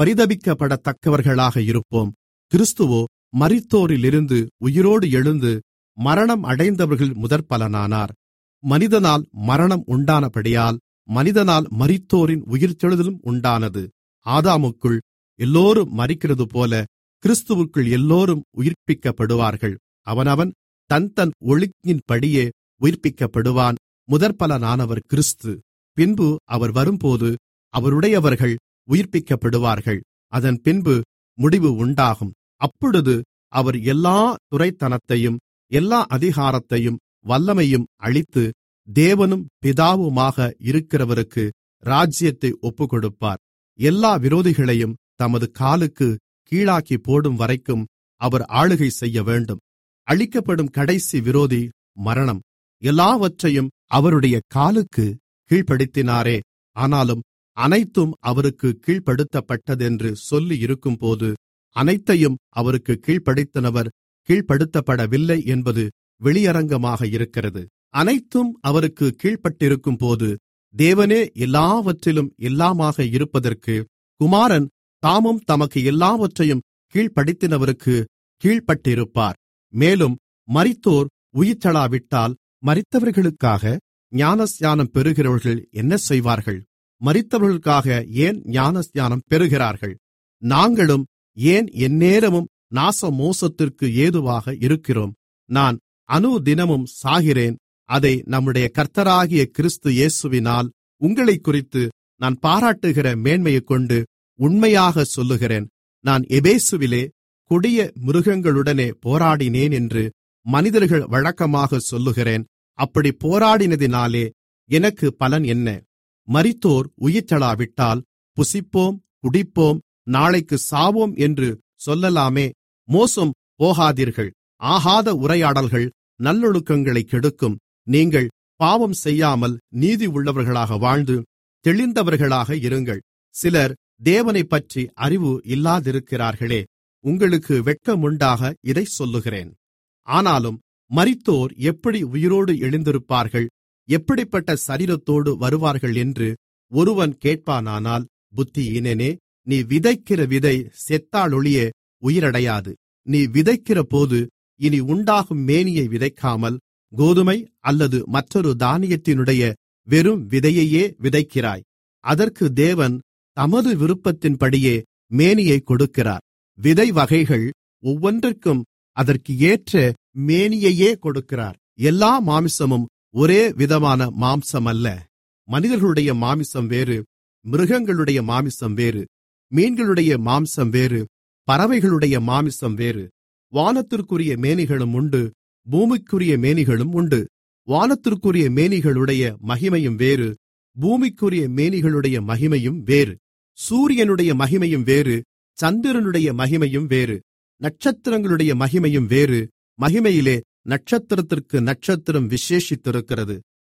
பரிதபிக்கப்படத்தக்கவர்களாக இருப்போம். கிறிஸ்துவோ மரித்தோரிலிருந்து உயிரோடு எழுந்து மரணம் அடைந்தவர்கள் முதற்பலனானார். மனிதனால் மரணம் உண்டானபடியால் மனிதனால் மரித்தோரின் உயிர்த்தெழுதலும் உண்டானது. ஆதாமுக்குள் எல்லோரும் மரிக்கிறதுபோல கிறிஸ்துவுக்குள் எல்லோரும் உயிர்ப்பிக்கப்படுவார்கள். அவனவன் தன் தன் ஒழுங்கின்படியே உயிர்ப்பிக்கப்படுவான். முதற்பலனானவர் கிறிஸ்து. பின்பு அவர் வரும்போது அவருடையவர்கள் உயிர்ப்பிக்கப்படுவார்கள். அதன் பின்பு முடிவு உண்டாகும். அப்பொழுது அவர் எல்லா துரைத்தனத்தையும் எல்லா அதிகாரத்தையும் வல்லமையும் அழித்து தேவனும் பிதாவுமாக இருக்கிறவருக்கு ராஜ்யத்தை ஒப்புக்கொடுப்பார். எல்லா விரோதிகளையும் தமது காலுக்கு கீழாக்கி போடும் வரைக்கும் அவர் ஆளுகை செய்ய வேண்டும். அழிக்கப்படும் கடைசி விரோதி மரணம். எல்லாவற்றையும் அவருடைய காலுக்கு கீழ்ப்படுத்தினாரே. ஆனாலும் அனைத்தும் அவருக்கு கீழ்ப்படுத்தப்பட்டதென்று சொல்லி இருக்கும்போது அனைத்தையும் அவருக்கு கீழ்ப்படுத்தினவர் கீழ்ப்படுத்தப்படவில்லை என்பது வெளியரங்கமாக இருக்கிறது. அனைத்தும் அவருக்கு கீழ்ப்பட்டிருக்கும்போது தேவனே எல்லாவற்றிலும் எல்லாமாக இருப்பதற்கு குமாரன் தாமும் தமக்கு எல்லாவற்றையும் கீழ்ப்படுத்தினவருக்கு கீழ்ப்பட்டிருப்பார். மேலும் மரித்தோர் உயிர்த்தெழாவிட்டால் மரித்தவர்களுக்காக ஞானஸ்நானம் பெறுகிறவர்கள் என்ன செய்வார்கள்? மரித்தவர்களுக்காக ஏன் ஞானஸ்நானம் பெறுகிறார்கள்? நாங்களும் ஏன் எந்நேரமும் நாசமோசத்திற்கு ஏதுவாக இருக்கிறோம்? நான் அனுதினமும் சாகிறேன். அதை நம்முடைய கர்த்தராகிய கிறிஸ்து இயேசுவினால் உங்களைக்குறித்து நான் பாராட்டுகிற மேன்மையைக் கொண்டு உண்மையாக சொல்லுகிறேன். நான் எபேசுவிலே கொடிய மிருகங்களுடனே போராடினேன் என்று மனிதர்கள் வழக்கமாக சொல்லுகிறேன். அப்படி போராடினதினாலே எனக்கு பலன் என்ன? மரித்தோர் உயிர்த்தெழாவிட்டால் புசிப்போம், குடிப்போம், நாளைக்கு சாவோம் என்று சொல்லலாமே. மோசம் போகாதீர்கள். ஆகாத உரையாடல்கள் நல்லொழுக்கங்களை கெடுக்கும். நீங்கள் பாவம் செய்யாமல் நீதி உள்ளவர்களாக வாழ்ந்து தெளிந்தவர்களாக இருங்கள். சிலர் தேவனைப்பற்றி அறிவு இல்லாதிருக்கிறார்களே. உங்களுக்கு வெட்கமுண்டாக இதைச் சொல்லுகிறேன். ஆனாலும் மரித்தோர் எப்படி உயிரோடு எழுந்திருப்பார்கள்? எப்படிப்பட்ட சரீரத்தோடு வருவார்கள் என்று ஒருவன் கேட்பானானால், புத்தியீனனே, நீ விதைக்கிற விதை செத்தாலொழிய உயிரடையாது. நீ விதைக்கிறபோது இனி உண்டாகும் மேனியை விதைக்காமல் கோதுமை அல்லது மற்றொரு தானியத்தினுடைய வெறும் விதையையே விதைக்கிறாய். அதற்கு தேவன் தமது விருப்பத்தின்படியே மேனியை கொடுக்கிறார். விதை வகைகள் ஒவ்வொன்றிற்கும் அதற்கு ஏற்ற மேனியையே கொடுக்கிறார். எல்லா மாமிசமும் ஒரே விதமான மாம்சம் அல்ல. மனிதர்களுடைய மாமிசம் வேறு, மிருகங்களுடைய மாமிசம் வேறு, மீன்களுடைய மாம்சம் வேறு, பறவைகளுடைய மாமிசம் வேறு. வானத்திற்குரிய மேனிகளும் உண்டு, பூமிக்குரிய மேனிகளும் உண்டு. வானத்திற்குரிய மேனிகளுடைய மகிமையும் வேறு, பூமிக்குரிய மேனிகளுடைய மகிமையும் வேறு. சூரியனுடைய மகிமையும் வேறு, சந்திரனுடைய மகிமையும் வேறு. நட்சத்திரங்களுடைய மகிமையும் வேறு. மகிமையிலே நட்சத்திரத்திற்கு நட்சத்திரம் விசேஷித்திருக்கிறது.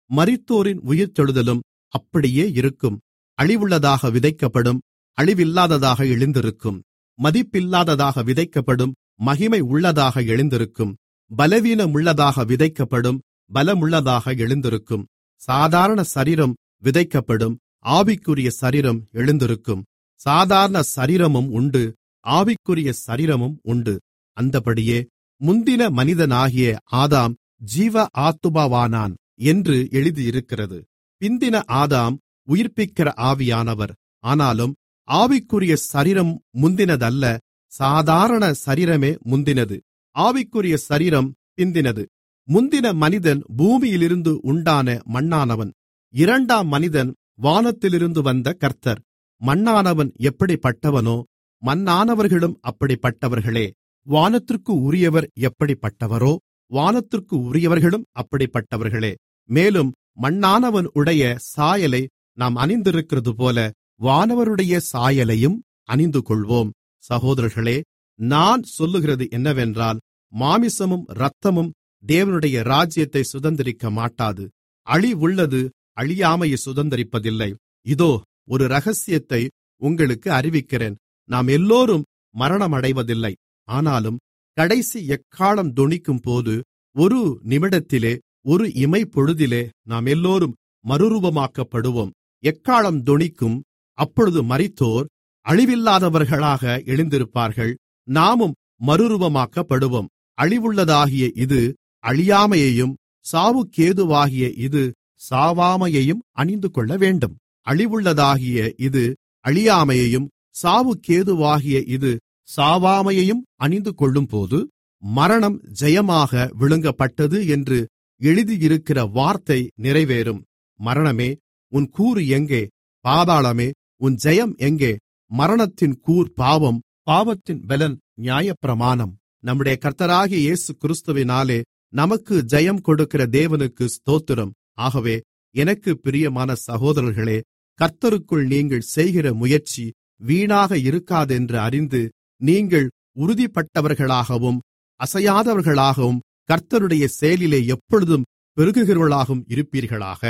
மரித்தோரின் உயிர்த்தெழுதலும் அப்படியே இருக்கும். அழிவுள்ளதாக விதைக்கப்படும், அழிவில்லாததாக எழுந்திருக்கும். மதிப்பில்லாததாக விதைக்கப்படும், மகிமை உள்ளதாக எழுந்திருக்கும். பலவீனமுள்ளதாக விதைக்கப்படும், பலமுள்ளதாக எழுந்திருக்கும். சாதாரண சரீரம் விதைக்கப்படும், ஆவிக்குரிய சரீரம் எழுந்திருக்கும். சாதாரண சரீரமும் உண்டு, ஆவிக்குரிய சரீரமும் உண்டு. அந்தபடியே முந்தின மனிதனாகிய ஆதாம் ஜீவ ஆத்துமாவானான் என்று எழுதியிருக்கிறது. பிந்தின ஆதாம் உயிர்ப்பிக்கிற ஆவியானவர். ஆனாலும் ஆவிக்குரிய சரீரம் முந்தினதல்ல, சாதாரண சரீரமே முந்தினது. ஆவிக்குரிய சரீரம் பிந்தினது. முந்தின மனிதன் பூமியிலிருந்து உண்டான மண்ணானவன். இரண்டாம் மனிதன் வானத்திலிருந்து வந்த கர்த்தர். மண்ணானவன் எப்படிப்பட்டவனோ மண்ணானவர்களும் அப்படிப்பட்டவர்களே. வானத்திற்கு உரியவர் எப்படிப்பட்டவரோ வானத்திற்கு உரியவர்களும் அப்படிப்பட்டவர்களே. மேலும் மண்ணானவன் உடைய சாயலை நாம் அணிந்திருக்கிறதுபோல வானவருடைய சாயலையும் அணிந்து கொள்வோம். சகோதரர்களே, நான் சொல்லுகிறது என்னவென்றால், மாமிசமும் இரத்தமும் தேவனுடைய ராஜ்யத்தை சுதந்தரிக்க மாட்டாது. அழிவுள்ளது அழியாமையை சுதந்தரிப்பதில்லை. இதோ ஒரு இரகசியத்தை உங்களுக்கு அறிவிக்கிறேன். நாம் எல்லோரும் மரணமடைவதில்லை. ஆனாலும் கடைசி எக்காளம் தொனிக்கும் போது ஒரு நிமிடத்திலே, ஒரு இமை பொழுதிலே நாம் எல்லோரும் மறுரூபமாக்கப்படுவோம். எக்காளம் தொனிக்கும். அப்பொழுது மரித்தோர் அழிவில்லாதவர்களாக எழுந்திருப்பார்கள். நாமும் மறுரூபமாக்கப்படுவோம். அழிவுள்ளதாகிய இது அழியாமையையும், சாவுக்கேதுவாகிய இது சாவாமையையும் அணிந்து கொள்ள வேண்டும். அழிவுள்ளதாகிய இது அழியாமையையும், சாவுக்கேதுவாகிய இது சாவாமையையும் அணிந்து கொள்ளும்போது, மரணம் ஜெயமாக விழுங்கப்பட்டது என்று எழுதியிருக்கிற வார்த்தை நிறைவேறும். மரணமே, உன் கூறு எங்கே? பாதாளமே, உன் ஜெயம் எங்கே? மரணத்தின் கூர் பாவம், பாவத்தின் பலன் நியாயப்பிரமாணம். நம்முடைய கர்த்தராகிய இயேசு கிறிஸ்துவினாலே நமக்கு ஜெயம் கொடுக்கிற தேவனுக்கு ஸ்தோத்திரம். ஆகவே எனக்கு பிரியமான சகோதரர்களே, கர்த்தருக்குள் நீங்கள் செய்கிற முயற்சி வீணாக இருக்காதென்று அறிந்து, நீங்கள் உறுதிப்பட்டவர்களாகவும் அசையாதவர்களாகவும் கர்த்தருடைய செயலிலே எப்பொழுதும் பெருகுகிறவர்களாகவும் இருப்பீர்களாக.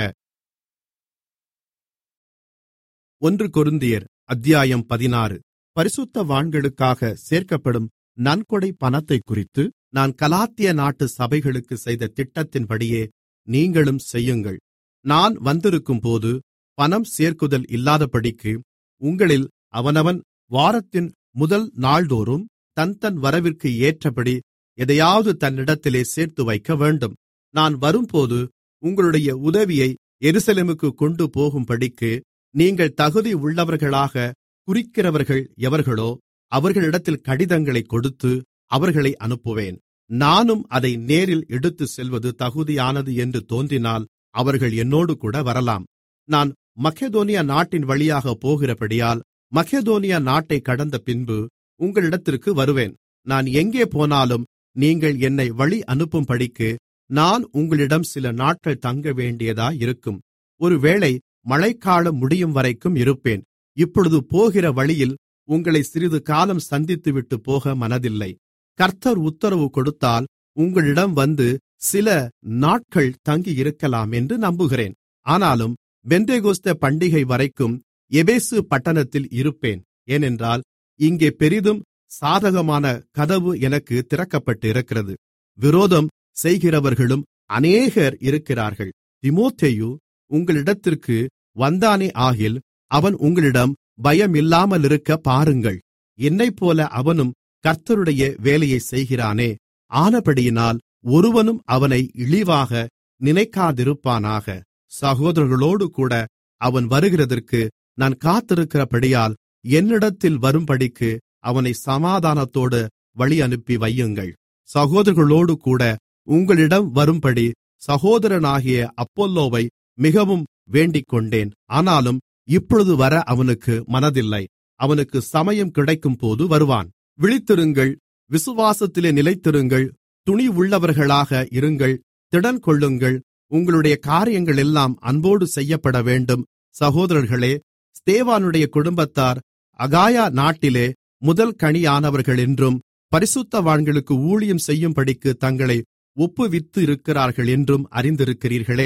ஒன்று கொரிந்தியர் அத்தியாயம் பதினாறு. பரிசுத்தவான்களுக்காக சேர்க்கப்படும் நன்கொடை பணத்தைக் குறித்து நான் கலாத்திய நாட்டு சபைகளுக்கு செய்த திட்டத்தின்படியே நீங்களும் செய்யுங்கள். நான் வந்திருக்கும்போது பணம் சேர்க்குதல் இல்லாதபடிக்கு உங்களில் அவனவன் வாரத்தின் முதல் நாள்தோறும் தன் தன் வரவிற்கு ஏற்றபடி எதையாவது தன்னிடத்திலே சேர்த்து வைக்க வேண்டும். நான் வரும்போது உங்களுடைய உதவியை எருசலேமுக்கு கொண்டு போகும்படிக்கு நீங்கள் தகுதி உள்ளவர்களாக குறிக்கிறவர்கள் எவர்களோ அவர்களிடத்தில் கடிதங்களை கொடுத்து அவர்களை அனுப்புவேன். நானும் அதை நேரில் எடுத்துச் செல்வது தகுதியானது என்று தோன்றினால் அவர்கள் என்னோடு கூட வரலாம். நான் மக்கெதோனியா நாட்டின் வழியாக போகிறபடியால் மக்கெதோனியா நாட்டை கடந்த பின்பு உங்களிடத்திற்கு வருவேன். நான் எங்கே போனாலும் நீங்கள் என்னை வழி அனுப்பும்படிக்கு நான் உங்களிடம் சில நாட்கள் தங்க வேண்டியதாயிருக்கும். ஒருவேளை மழைக்காலம் முடியும் வரைக்கும் இருப்பேன். இப்பொழுது போகிற வழியில் உங்களை சிறிது காலம் சந்தித்துவிட்டு போக மனதில்லை. கர்த்தர் உத்தரவு கொடுத்தால் உங்களிடம் வந்து சில நாட்கள் தங்கியிருக்கலாம் என்று நம்புகிறேன். ஆனாலும் பெந்தேகோஸ்தே பண்டிகை வரைக்கும் எபேசு பட்டணத்தில் இருப்பேன். ஏனென்றால் இங்கே பெரிதும் சாதகமான கதவு எனக்கு திறக்கப்பட்டிருக்கிறது. விரோதம் செய்கிறவர்களும் அநேகர் இருக்கிறார்கள். தீமோத்தேயு உங்களிடத்திற்கு வந்தானே ஆகில் அவன் உங்களிடம் பயமில்லாமலிருக்க பாருங்கள். என்னைப்போல அவனும் கர்த்தருடைய வேலையை செய்கிறானே. ஆனபடியினால் ஒருவனும் அவனை இழிவாக நினைக்காதிருப்பானாக. சகோதரர்களோடு கூட அவன் வருகிறதற்கு நான் காத்திருக்கிறபடியால் என்னிடத்தில் வரும்படிக்கு அவனை சமாதானத்தோடு வழி அனுப்பி வையுங்கள். சகோதரர்களோடு கூட உங்களிடம் வரும்படி சகோதரனாகிய அப்பொல்லோவை மிகவும் வேண்டிக்கொண்டேன். ஆனாலும் இப்பொழுது வர அவனுக்கு மனதில்லை. அவனுக்கு சமயம் கிடைக்கும்போது வருவான். விழித்திருங்கள், விசுவாசத்திலே நிலைத்திருங்கள், துணிவுள்ளவர்களாக இருங்கள், திடன் கொள்ளுங்கள். உங்களுடைய காரியங்கள் எல்லாம் அன்போடு செய்யப்பட வேண்டும். சகோதரர்களே, ஸ்தேவானுடைய குடும்பத்தார் அகாயா நாட்டிலே முதல் கனியானவர்கள் என்றும் பரிசுத்தவான்களுக்கு ஊழியம் செய்யும்படிக்கு தங்களை ஒப்புவித்து இருக்கிறார்கள் என்றும் அறிந்திருக்கிறீர்களே.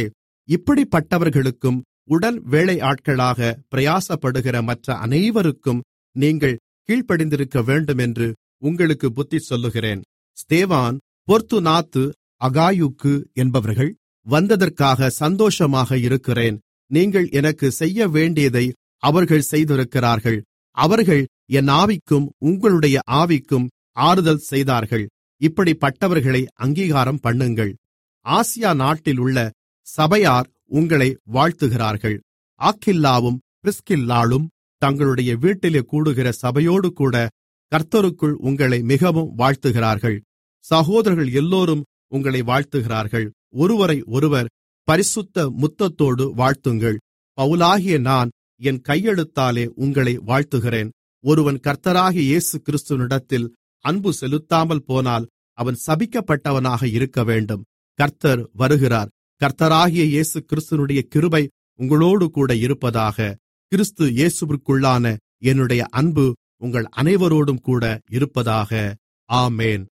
இப்படிப்பட்டவர்களுக்கும் உடன் வேலையாட்களாக பிரயாசப்படுகிற மற்ற அனைவருக்கும் நீங்கள் கீழ்ப்படிந்திருக்க வேண்டுமென்று உங்களுக்கு புத்தி சொல்லுகிறேன். ஸ்தேவான், பொர்த்துனாத்து, அகாயுக்கு என்பவர்கள் வந்ததற்காக சந்தோஷமாக இருக்கிறேன். நீங்கள் எனக்கு செய்ய வேண்டியதை அவர்கள் செய்திருக்கிறார்கள். அவர்கள் என் ஆவிக்கும் உங்களுடைய ஆவிக்கும் ஆறுதல் செய்தார்கள். இப்படிப்பட்டவர்களை அங்கீகாரம் பண்ணுங்கள். ஆசியா நாட்டில் உள்ள சபையார் உங்களை வாழ்த்துகிறார்கள். ஆக்கில்லாவும் பிரிஸ்கில்லாளும் தங்களுடைய வீட்டிலே கூடுகிற சபையோடு கூட கர்த்தருக்குள் உங்களை மிகவும் வாழ்த்துகிறார்கள். சகோதரர்கள் எல்லோரும் உங்களை வாழ்த்துகிறார்கள். ஒருவரை ஒருவர் பரிசுத்த முத்தத்தோடு வாழ்த்துங்கள். பவுலாகிய நான் என் கையெழுத்தாலே உங்களை வாழ்த்துகிறேன். ஒருவன் கர்த்தராகிய இயேசு கிறிஸ்துவினிடத்தில் அன்பு செலுத்தாமல் போனால் அவன் சபிக்கப்பட்டவனாக இருக்க வேண்டும். கர்த்தர் வருகிறார். கர்த்தராகிய இயேசு கிறிஸ்துவினுடைய கிருபை உங்களோடு கூட இருப்பதாக. கிறிஸ்து இயேசுவிற்குள்ளான என்னுடைய அன்பு உங்கள் அனைவரோடும் கூட இருப்பதாக. ஆமென்.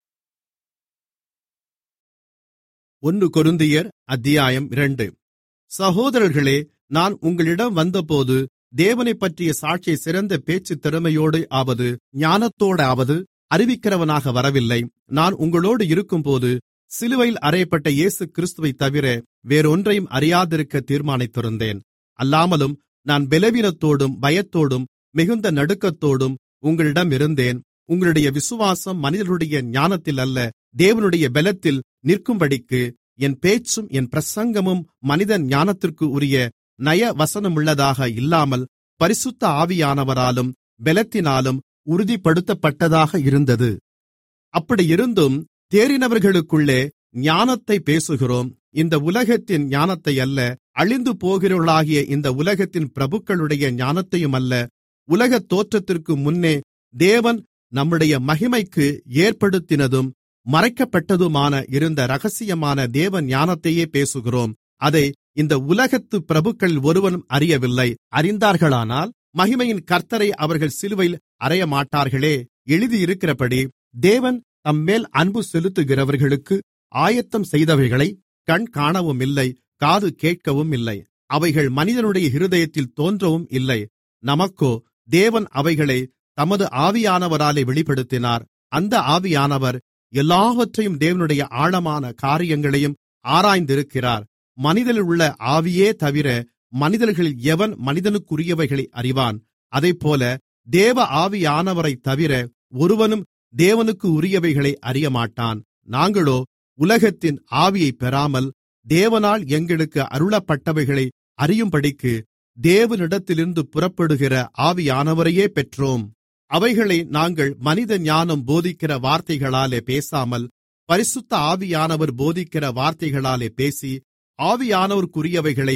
ஒன்று கொரிந்தியர் அத்தியாயம் இரண்டு. சகோதரர்களே, நான் உங்களிடம் வந்தபோது தேவனைப்பற்றிய சாட்சியை சிறந்த பேச்சு திறமையோடு ஆவது ஞானத்தோடாவது அறிவிக்கிறவனாக வரவில்லை. நான் உங்களோடு இருக்கும்போது சிலுவையில் அறையப்பட்ட இயேசு கிறிஸ்துவைத் தவிர வேறொன்றையும் அறியாதிருக்க தீர்மானித்திருந்தேன். அல்லாமலும் நான் பலவீனத்தோடும் பயத்தோடும் மிகுந்த நடுக்கத்தோடும் உங்களிடம் இருந்தேன். உங்களுடைய விசுவாசம் மனிதர்களுடைய ஞானத்தில் அல்ல, தேவனுடைய பலத்தில் நிற்கும்படிக்கு என் பேச்சும் என் பிரசங்கமும் மனித ஞானத்திற்கு உரிய நயவசனமுள்ளதாக இல்லாமல் பரிசுத்த ஆவியானவராலும் பலத்தினாலும் உறுதிப்படுத்தப்பட்டதாக இருந்தது. அப்படியிருந்தும் தேறினவர்களுக்குள்ளே ஞானத்தை பேசுகிறோம். இந்த உலகத்தின் ஞானத்தை அல்ல, அழிந்து போகிறவர்களாகிய இந்த உலகத்தின் பிரபுக்களுடைய ஞானத்தையும் அல்ல, உலகத் தோற்றத்திற்கு முன்னே தேவன் நம்முடைய மகிமைக்கு ஏற்படுத்தினதும் மறைக்கப்பட்டதுமான இருந்த இரகசியமான தேவ ஞானத்தையே பேசுகிறோம். அதை இந்த உலகத்து பிரபுக்களில் ஒருவனும் அறியவில்லை. அறிந்தார்களானால் மகிமையின் கர்த்தரை அவர்கள் சிலுவையில் அறையமாட்டார்களே. எழுதியிருக்கிறபடி, தேவன் தம்மேல் அன்பு செலுத்துகிறவர்களுக்கு ஆயத்தம் செய்தவைகளை கண் காணவும் இல்லை, காது கேட்கவும் இல்லை, அவைகள் மனிதனுடைய இருதயத்தில் தோன்றவும் இல்லை. நமக்கோ தேவன் அவைகளை தமது ஆவியானவராலே வெளிப்படுத்தினார். அந்த ஆவியானவர் எல்லாவற்றையும் தேவனுடைய ஆழமான காரியங்களையும் ஆராய்ந்திருக்கிறார். மனிதனில் உள்ள ஆவியே தவிர மனிதர்களில் எவன் மனிதனுக்குரியவைகளை அறிவான்? அதைப்போல தேவ ஆவியானவரைத் தவிர ஒருவனும் தேவனுக்கு உரியவைகளை அறியமாட்டான். நாங்களோ உலகத்தின் ஆவியைப் பெறாமல் தேவனால் எங்களுக்கு அருளப்பட்டவைகளை அறியும்படிக்கு தேவனிடத்திலிருந்து புறப்படுகிற ஆவியானவரையே பெற்றோம். அவைகளை நாங்கள் மனித ஞானம் போதிக்கிற வார்த்தைகளாலே பேசாமல் பரிசுத்த ஆவியானவர் போதிக்கிற வார்த்தைகளாலே பேசி, ஆவியானவருக்குரியவைகளை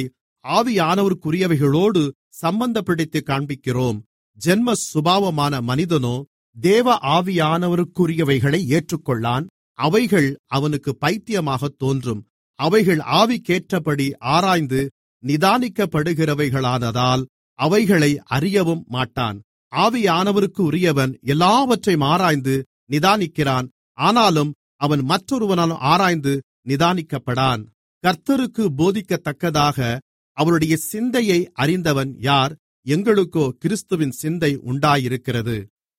ஆவியானவருக்குரியவைகளோடு சம்பந்தப்படுத்தி காண்பிக்கிறோம். ஜென்ம சுபாவமான மனிதனோ தேவ ஆவியானவருக்குரியவைகளை ஏற்றுக்கொள்ளான். அவைகள் அவனுக்கு பைத்தியமாகத் தோன்றும். அவைகள் ஆவிக்கேற்றபடி ஆராய்ந்து நிதானிக்கப்படுகிறவைகளானதால் அவைகளை அறியவும் மாட்டான். ஆவியானவருக்கு உரியவன் எல்லாவற்றையும் ஆராய்ந்து நிதானிக்கிறான். ஆனாலும் அவன் மற்றொருவனால் ஆராய்ந்து நிதானிக்கப்படான். கர்த்தருக்கு போதிக்கத்தக்கதாக அவருடைய சிந்தையை அறிந்தவன் யார்? எங்களுக்கோ கிறிஸ்துவின் சிந்தை உண்டாயிருக்கிறது.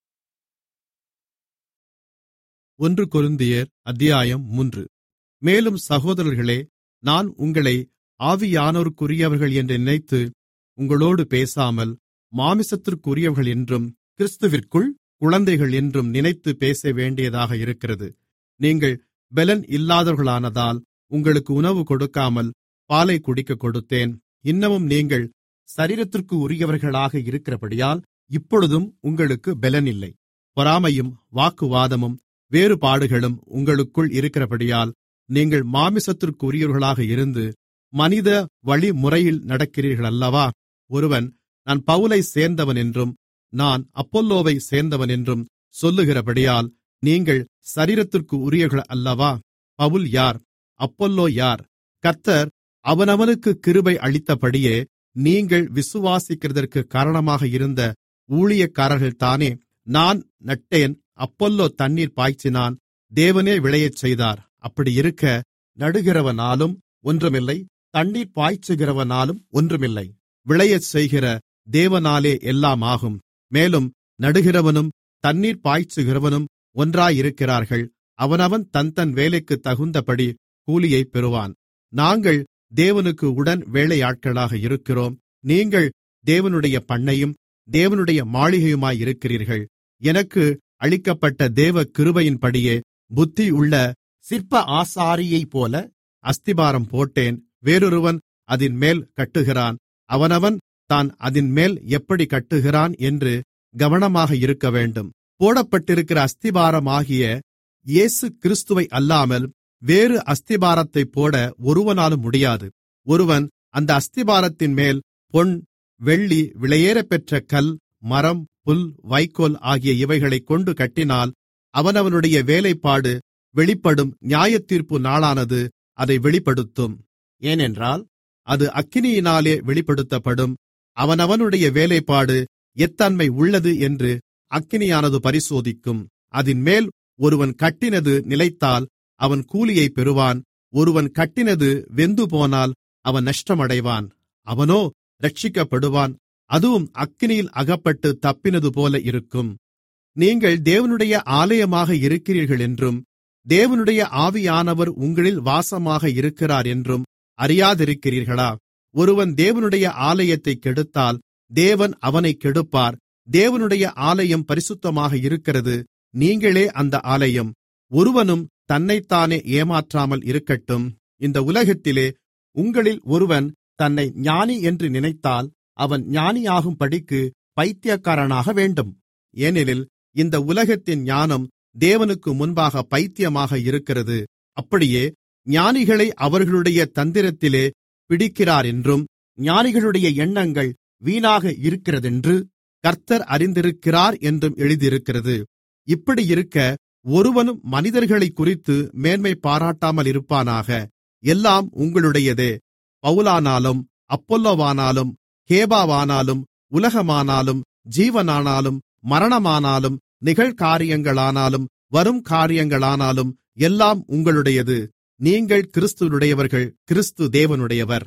ஒன்று கொரிந்தியர் அத்தியாயம் மூன்று. மேலும் சகோதரர்களே, நான் உங்களை ஆவியானோருக்குரியவர்கள் என்று நினைத்து உங்களோடு பேசாமல் மாமிசத்திற்குரியவர்கள் என்றும் கிறிஸ்துவிற்குள் குழந்தைகள் என்றும் நினைத்து பேச வேண்டியதாக இருக்கிறது. நீங்கள் பெலன் இல்லாதவர்களானதால் உங்களுக்கு உணவு கொடுக்காமல் பாலை குடிக்க கொடுத்தேன். இன்னமும் நீங்கள் சரீரத்திற்கு உரியவர்களாக இருக்கிறபடியால் இப்பொழுதும் உங்களுக்கு பெலன் இல்லை. பொறாமையும் வாக்குவாதமும் வேறுபாடுகளும் உங்களுக்குள் இருக்கிறபடியால் நீங்கள் மாமிசத்திற்குரியவர்களாக இருந்து மனித வழிமுறையில் நடக்கிறீர்கள் அல்லவா? ஒருவன் நான் பவுலை சேர்ந்தவன் என்றும் நான் அப்பொல்லோவை சேர்ந்தவன் என்றும் சொல்லுகிறபடியால் நீங்கள் சரீரத்திற்கு உரியவர்கள் அல்லவா? பவுல் யார்? அப்பொல்லோ யார்? கர்த்தர் அவனவனுக்கு கிருபை அளித்தபடியே நீங்கள் விசுவாசிக்கிறதற்கு காரணமாக இருந்த ஊழியக்காரர்கள்தானே. நான் நட்டேன், அப்பொல்லோ தண்ணீர் பாய்ச்சினான், தேவனே விளையச் செய்தார். அப்படியிருக்க நடுகிறவனாலும் ஒன்றுமில்லை, தண்ணீர் பாய்ச்சுகிறவனாலும் ஒன்றுமில்லை. விளையச் செய்கிற தேவனாலே எல்லாம் ஆகும். மேலும் நடுகிறவனும் தண்ணீர் பாய்ச்சுகிறவனும் ஒன்றாயிருக்கிறார்கள். அவனவன் தன் தன் வேலைக்குத் தகுந்தபடி கூலியைப் பெறுவான். நாங்கள் தேவனுக்கு உடன் வேலையாட்களாக இருக்கிறோம். நீங்கள் தேவனுடைய பண்ணையும் தேவனுடைய மாளிகையுமாயிருக்கிறீர்கள். எனக்கு அளிக்கப்பட்ட தேவ கிருபையின்படியே புத்தியுள்ள சிற்ப ஆசாரியைப்போல அஸ்திபாரம் போட்டேன். வேறொருவன் அதின்மேல் கட்டுகிறான். அவனவன் தான் அதின்மேல் எப்படி கட்டுகிறான் என்று கவனமாக இருக்கவேண்டும். போடப்பட்டிருக்கிற அஸ்திபாரமாகிய இயேசு கிறிஸ்துவை அல்லாமல் வேறு அஸ்திபாரத்தைப் போட ஒருவனாலும் முடியாது. ஒருவன் அந்த அஸ்திபாரத்தின்மேல் பொன், வெள்ளி, விலையேறப்பெற்ற கல், மரம், புல், வைக்கோல் ஆகிய இவைகளைக் கொண்டு கட்டினால் அவனவனுடைய வேலைப்பாடு வெளிப்படும். நியாயத்தீர்ப்பு நாளானது அதை வெளிப்படுத்தும். ஏனென்றால் அது அக்கினியினாலே வெளிப்படுத்தப்படும். அவனவனுடைய வேலைப்பாடு எத்தன்மை உள்ளது என்று அக்கினியானது பரிசோதிக்கும். அதின்மேல் ஒருவன் கட்டினது நிலைத்தால் அவன் கூலியைப் பெறுவான். ஒருவன் கட்டினது வெந்துபோனால் அவன் நஷ்டமடைவான். அவனோ இரட்சிக்கப்படுவான். அதுவும் அக்கினியில் அகப்பட்டு தப்பினதுபோல இருக்கும். நீங்கள் தேவனுடைய ஆலயமாக இருக்கிறீர்கள் என்றும் தேவனுடைய ஆவியானவர் உங்களில் வாசமாக இருக்கிறார் என்றும் அறியாதிருக்கிறீர்களா? ஒருவன் தேவனுடைய ஆலயத்தைக் கெடுத்தால் தேவன் அவனைக் கெடுப்பார். தேவனுடைய ஆலயம் பரிசுத்தமாக இருக்கிறது. நீங்களே அந்த ஆலயம். ஒருவனும் தன்னைத்தானே ஏமாற்றாமல் இருக்கட்டும். இந்த உலகத்திலே உங்களில் ஒருவன் தன்னை ஞானி என்று நினைத்தால் அவன் ஞானியாகும்படிக்கு பைத்தியக்காரனாக வேண்டும். ஏனெனில் இந்த உலகத்தின் ஞானம் தேவனுக்கு முன்பாக பைத்தியமாக இருக்கிறது. அப்படியே ஞானிகளை அவர்களுடைய தந்திரத்திலே பிடிக்கிறார் என்றும் ஞானிகளுடைய எண்ணங்கள் வீணாக இருக்கிறதென்று கர்த்தர் அறிந்திருக்கிறார் என்றும் எழுதியிருக்கிறது. இப்படியிருக்க ஒருவனும் மனிதர்களைக் குறித்து மேன்மை பாராட்டாமல் இருப்பானாக. எல்லாம் உங்களுடையதே. பவுலானாலும் அப்பொல்லோவானாலும் கேபாவானாலும் உலகமானாலும் ஜீவனானாலும் மரணமானாலும் நிகழ்காரியங்களானாலும் வரும் காரியங்களானாலும் எல்லாம் உங்களுடையது. நீங்கள் கிறிஸ்துவுடையவர்கள், கிறிஸ்து தேவனுடையவர்.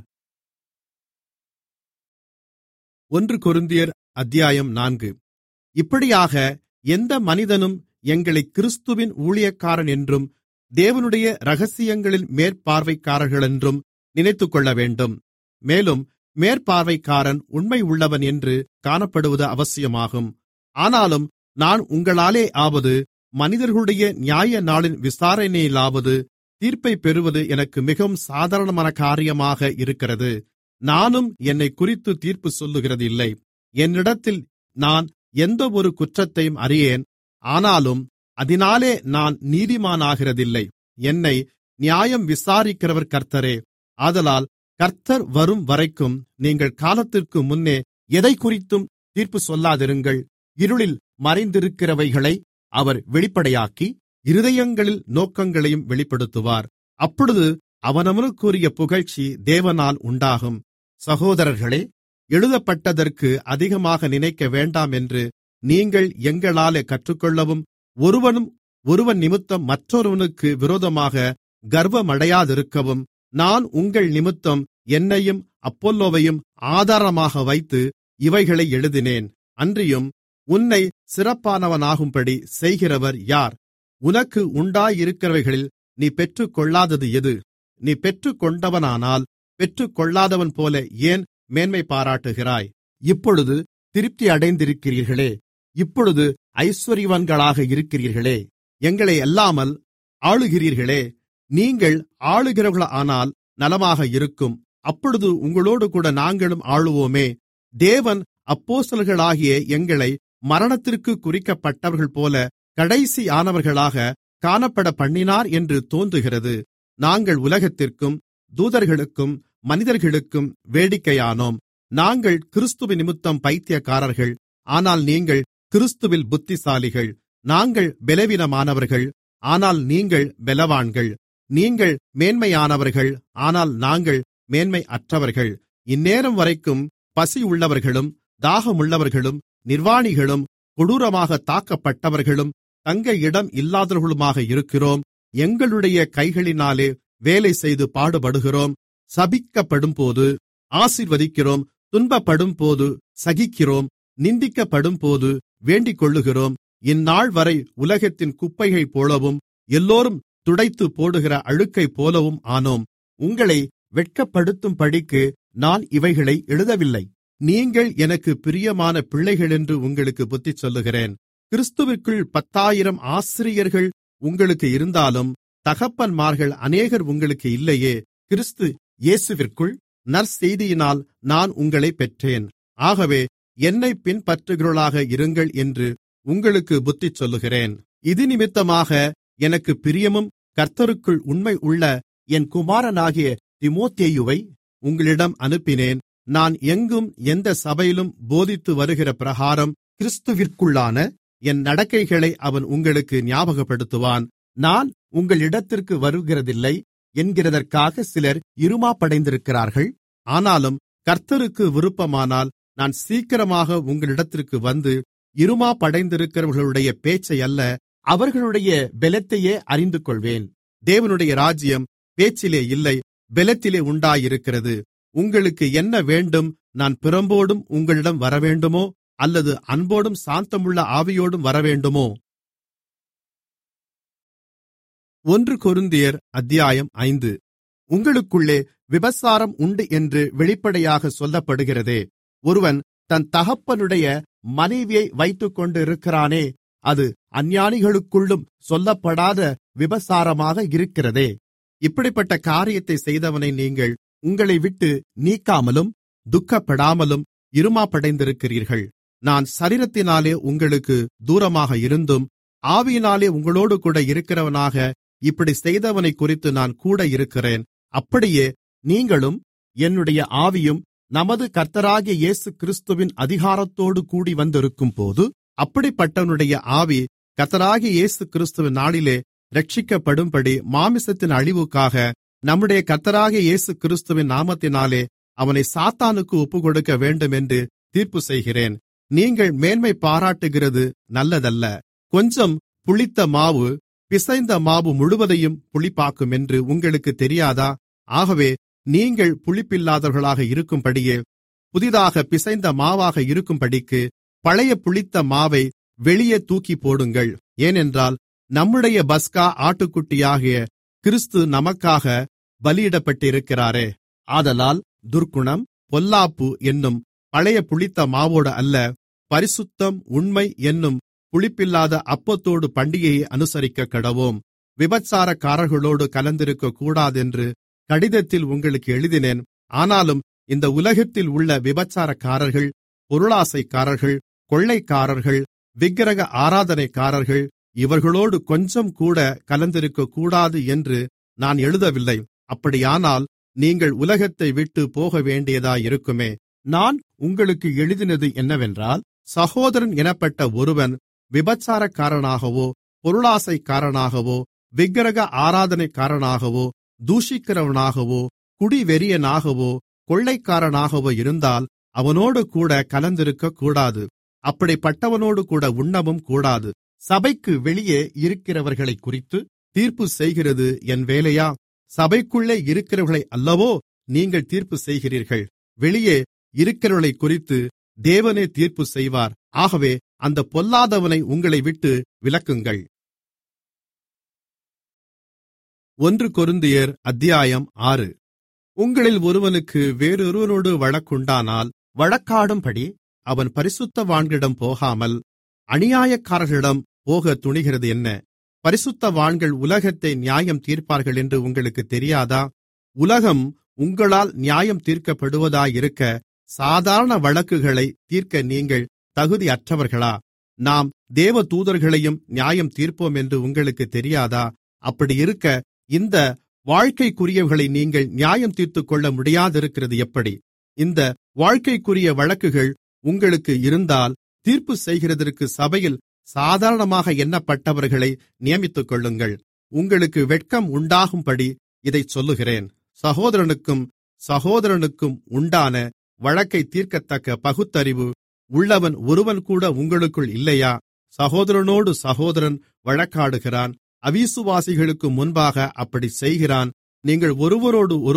ஒன்று கொரிந்தியர் அத்தியாயம் நான்கு. இப்படியாக எந்த மனிதனும் எங்களை கிறிஸ்துவின் ஊழியக்காரன் என்றும் தேவனுடைய இரகசியங்களில் மேற்பார்வைக்காரர்களென்றும் நினைத்துக்கொள்ள வேண்டும். மேலும் மேற்பார்வைக்காரன் உண்மை உள்ளவன் என்று காணப்படுவது அவசியமாகும். ஆனாலும் நான் உங்களாலே ஆவது மனிதர்களுடைய நியாய நாளின் விசாரணையிலாவது தீர்ப்பைப் பெறுவது எனக்கு மிகவும் சாதாரணமான காரியமாக இருக்கிறது. நானும் என்னை குறித்து தீர்ப்பு சொல்லுகிறது இல்லை. என்னிடத்தில் நான் எந்த ஒரு குற்றத்தையும் அறியேன். ஆனாலும் அதினாலே நான் நீதிமானாகிறதில்லை. என்னை நியாயம் விசாரிக்கிறவர் கர்த்தரே. ஆதலால் கர்த்தர் வரும் வரைக்கும் நீங்கள் காலத்திற்கு முன்னே எதை குறித்தும் தீர்ப்பு சொல்லாதிருங்கள். இருளில் மறைந்திருக்கிறவைகளை அவர் வெளிப்படையாக்கி இருதயங்களில் நோக்கங்களையும் வெளிப்படுத்துவார். அப்பொழுது அவனவனுக்குரிய புகழ்ச்சி தேவனால் உண்டாகும். சகோதரர்களே, எழுதப்பட்டதற்கு அதிகமாக நினைக்க வேண்டாம் என்று நீங்கள் எங்களாலே கற்றுக்கொள்ளவும் ஒருவனும் ஒருவன் நிமித்தம் மற்றொருவனுக்கு விரோதமாக கர்வமடையாதிருக்கவும் நான் உங்கள் நிமித்தம் என்னையும் அப்பொல்லோவையும் ஆதாரமாக வைத்து இவைகளை எழுதினேன். அன்றியும் உன்னை சிறப்பானவனாகும்படி செய்கிறவர் யார்? உனக்கு உண்டாயிருக்கிறவைகளில் நீ பெற்றுக்கொள்ளாதது எது? நீ பெற்றுக்கொண்டவனானால் பெற்றுக்கொள்ளாதவன் போல ஏன் மேன்மை பாராட்டுகிறாய்? இப்பொழுது திருப்தி அடைந்திருக்கிறீர்களே, இப்பொழுது ஐசுவரியவான்களாக இருக்கிறீர்களே, எங்களை அல்லாமல் ஆளுகிறீர்களே. நீங்கள் ஆளுகிறவர்களானால் நலமாக இருக்கும். அப்பொழுது உங்களோடு கூட நாங்களும் ஆளுவோமே. தேவன் அப்போஸ்தலர்களாகிய எங்களை மரணத்திற்கு குறிக்கப்பட்டவர்கள் போல கடைசியானவர்களாக காணப்பட பண்ணினார் என்று தோன்றுகிறது. நாங்கள் உலகத்திற்கும் தூதர்களுக்கும் மனிதர்களுக்கும் வேடிக்கையானோம். நாங்கள் கிறிஸ்துவின் நிமித்தம் பைத்தியக்காரர்கள், ஆனால் நீங்கள் கிறிஸ்துவில் புத்திசாலிகள். நாங்கள் பலவீனமானவர்கள், ஆனால் நீங்கள் பலவான்கள். நீங்கள் மேன்மையானவர்கள், ஆனால் நாங்கள் மேன்மை அற்றவர்கள். இந்நேரம் வரைக்கும் பசியுள்ளவர்களும் தாகமுள்ளவர்களும் நிர்வாணிகளும் கொடூரமாக தாக்கப்பட்டவர்களும் தங்க இடம் இல்லாதவர்களுமாக இருக்கிறோம். எங்களுடைய கைகளினாலே வேலை செய்து பாடுபடுகிறோம். சபிக்கப்படும்போது ஆசீர்வதிக்கிறோம், துன்பப்படும்போது சகிக்கிறோம், நிந்திக்கப்படும்போது வேண்டிக்கொள்ளுகிறோம். இந்நாள் வரை உலகத்தின் குப்பையைப் போலவும் எல்லோரும் துடைத்து போடுகிற அழுக்கைப் போலவும் ஆனோம். உங்களை வெட்கப்படுத்தும்படிக்கு நான் இவைகளை எழுதவில்லை. நீங்கள் எனக்கு பிரியமான பிள்ளைகளென்று உங்களுக்கு புத்தி சொல்லுகிறேன். கிறிஸ்துவிற்குள் பத்தாயிரம் ஆசிரியர்கள் உங்களுக்கு இருந்தாலும் தகப்பன்மார்கள் அநேகர் உங்களுக்கு இல்லையே. கிறிஸ்து இயேசுவிற்குள் நற்செய்தியினால் நான் உங்களைப் பெற்றேன். ஆகவே என்னைப் பின்பற்றுகிறவர்களாக இருங்கள் என்று உங்களுக்கு புத்தி சொல்லுகிறேன். இது நிமித்தமாக எனக்கு பிரியமும் கர்த்தருக்குள் உண்மை உள்ள என் குமாரனாகிய தீமோத்தேயுவை உங்களிடம் அனுப்பினேன். நான் எங்கும் எந்த சபையிலும் போதித்து வருகிற பிரகாரம் கிறிஸ்துவிற்குள்ளான என் நடக்கைகளை அவன் உங்களுக்கு ஞாபகப்படுத்துவான். நான் உங்களிடத்திற்கு வருகிறதில்லை என்கிறதற்காக சிலர் இறுமாப்படைந்திருக்கிறார்கள். ஆனாலும் கர்த்தருக்கு விருப்பமானால் நான் சீக்கிரமாக உங்களிடத்திற்கு வந்து இறுமாப்படைந்திருக்கிறவர்களுடைய பேச்சை அல்ல, அவர்களுடைய பெலத்தையே அறிந்து கொள்வேன். தேவனுடைய ராஜ்யம் பேச்சிலே இல்லை, பெலத்திலே உண்டாயிருக்கிறது. உங்களுக்கு என்ன வேண்டும்? நான் பிரம்போடும் உங்களிடம் வரவேண்டுமோ, அல்லது அன்போடும் சாந்தமுள்ள ஆவியோடும் வரவேண்டுமோ? ஒன்று கொரிந்தியர் அத்தியாயம் ஐந்து. உங்களுக்குள்ளே விபசாரம் உண்டு என்று வெளிப்படையாக சொல்லப்படுகிறதே. ஒருவன் தன் தகப்பனுடைய மனைவியை வைத்துக்கொண்டிருக்கிறானே, அது அஞ்ஞானிகளுக்குள்ளும் சொல்லப்படாத விபசாரமாக இருக்கிறதே. இப்படிப்பட்ட காரியத்தை செய்தவனை நீங்கள் உங்களை விட்டு நீக்காமலும் துக்கப்படாமலும் இறுமாப்படைந்திருக்கிறீர்கள். நான் சரீரத்தினாலே உங்களுக்கு தூரமாக இருந்தும் ஆவியினாலே உங்களோடு கூட இருக்கிறவனாக இப்படி செய்தவனை குறித்து நான் கூட இருக்கிறேன். அப்படியே நீங்களும் என்னுடைய ஆவியும் நமது கர்த்தராகிய இயேசு கிறிஸ்துவின் அதிகாரத்தோடு கூடி வந்திருக்கும்போது, அப்படிப்பட்டவனுடைய ஆவி கர்த்தராகிய இயேசு கிறிஸ்துவின் நாளிலே இரட்சிக்கப்படும்படி மாம்சத்தின் அழிவுக்காக நம்முடைய கர்த்தராகிய இயேசு கிறிஸ்துவின் நாமத்தினாலே அவனை சாத்தானுக்கு ஒப்புக்கொடுக்க வேண்டும் என்று தீர்ப்பு செய்கிறேன். நீங்கள் மேன்மை பாராட்டுகிறது நல்லதல்ல. கொஞ்சம் புளித்த மாவு பிசைந்த மாவு முழுவதையும் புளிப்பாக்கும் என்று உங்களுக்கு தெரியாதா? ஆகவே நீங்கள் புளிப்பில்லாதவர்களாக இருக்கும்படியே புதிதாக பிசைந்த மாவாக இருக்கும்படிக்கு பழைய புளித்த மாவை வெளியே தூக்கி போடுங்கள். ஏனென்றால் நம்முடைய பஸ்கா ஆட்டுக்குட்டியாகிய கிறிஸ்து நமக்காக பலியிடப்பட்டிருக்கிறாரே. ஆதலால் துர்க்குணம் பொல்லாப்பு என்னும் பழைய புளித்த மாவோடு அல்ல, பரிசுத்தம் உண்மை என்னும் புளிப்பில்லாத அப்பத்தோடு பண்டிகையை அனுசரிக்க கடவோம். விபச்சாரக்காரர்களோடு கலந்திருக்கக் கூடாதென்று கடிதத்தில் உங்களுக்கு எழுதினேன். ஆனாலும் இந்த உலகத்தில் உள்ள விபச்சாரக்காரர்கள், பொருளாசைக்காரர்கள், கொள்ளைக்காரர்கள், விக்கிரக ஆராதனைக்காரர்கள் இவர்களோடு கொஞ்சம் கூட கலந்திருக்கக் கூடாது என்று நான் எழுதவில்லை. அப்படியானால் நீங்கள் உலகத்தை விட்டு போக வேண்டியதாயிருக்குமே. நான் உங்களுக்கு எழுதினது என்னவென்றால், சகோதரன் எனப்பட்ட ஒருவன் விபச்சாரக்காரனாகவோ பொருளாசைக்காரனாகவோ விக்கிரக ஆராதனைக்காரனாகவோ தூஷிக்கிறவனாகவோ குடிவெறியனாகவோ கொள்ளைக்காரனாகவோ இருந்தால் அவனோடு கூட கலந்திருக்கக் கூடாது. அப்படிப்பட்டவனோடு கூட உண்ணவும் கூடாது. சபைக்கு வெளியே இருக்கிறவர்களைக் குறித்து தீர்ப்பு செய்கிறது என் வேலையா? சபைக்குள்ளே இருக்கிறவர்களை அல்லவோ நீங்கள் தீர்ப்பு செய்கிறீர்கள். வெளியே இருக்கிறவர்களைக் குறித்து தேவனே தீர்ப்பு செய்வார். ஆகவே அந்த பொல்லாதவனை உங்களை விட்டு விலக்குங்கள். ஒன்று கொரிந்தியர் அத்தியாயம் ஆறு. உங்களில் ஒருவனுக்கு வேறொருவனோடு வழக்குண்டானால் வழக்காடும்படி அவன் பரிசுத்தவான்களிடம் போகாமல் அநியாயக்காரர்களிடம் போக துணிகிறது என்ன? பரிசுத்தவான்கள் உலகத்தை நியாயம் தீர்ப்பார்கள் என்று உங்களுக்கு தெரியாதா? உலகம் உங்களால் நியாயம் தீர்க்கப்படுவதாயிருக்க சாதாரண வழக்குகளை தீர்க்க நீங்கள் தகுதியற்றவர்களா? நாம் தேவதூதர்களையும் நியாயம் தீர்ப்போம் என்று உங்களுக்கு தெரியாதா? அப்படியிருக்க இந்த வாழ்க்கைக்குரியவர்களை நீங்கள் நியாயம் தீர்த்துக்கொள்ள முடியாதிருக்கிறது எப்படி? இந்த வாழ்க்கைக்குரிய வழக்குகள் உங்களுக்கு இருந்தால் தீர்ப்பு செய்கிறதற்கு சபையில் சாதாரணமாக எண்ணப்பட்டவர்களை நியமித்துக்கொள்ளுங்கள். உங்களுக்கு வெட்கம் உண்டாகும்படி இதைச் சொல்லுகிறேன். சகோதரனுக்கும் சகோதரனுக்கும் உண்டான வழக்கை தீர்க்கத்தக்க பகுத்தறிவு உள்ளவன் ஒருவன் கூட உங்களுக்குள் இல்லையா? சகோதரனோடு சகோதரன் வழக்காடுகிறான், அவிசுவாசிகளுக்கு முன்பாக அப்படி செய்கிறான். நீங்கள் ஒருவரோடு ஒருவர்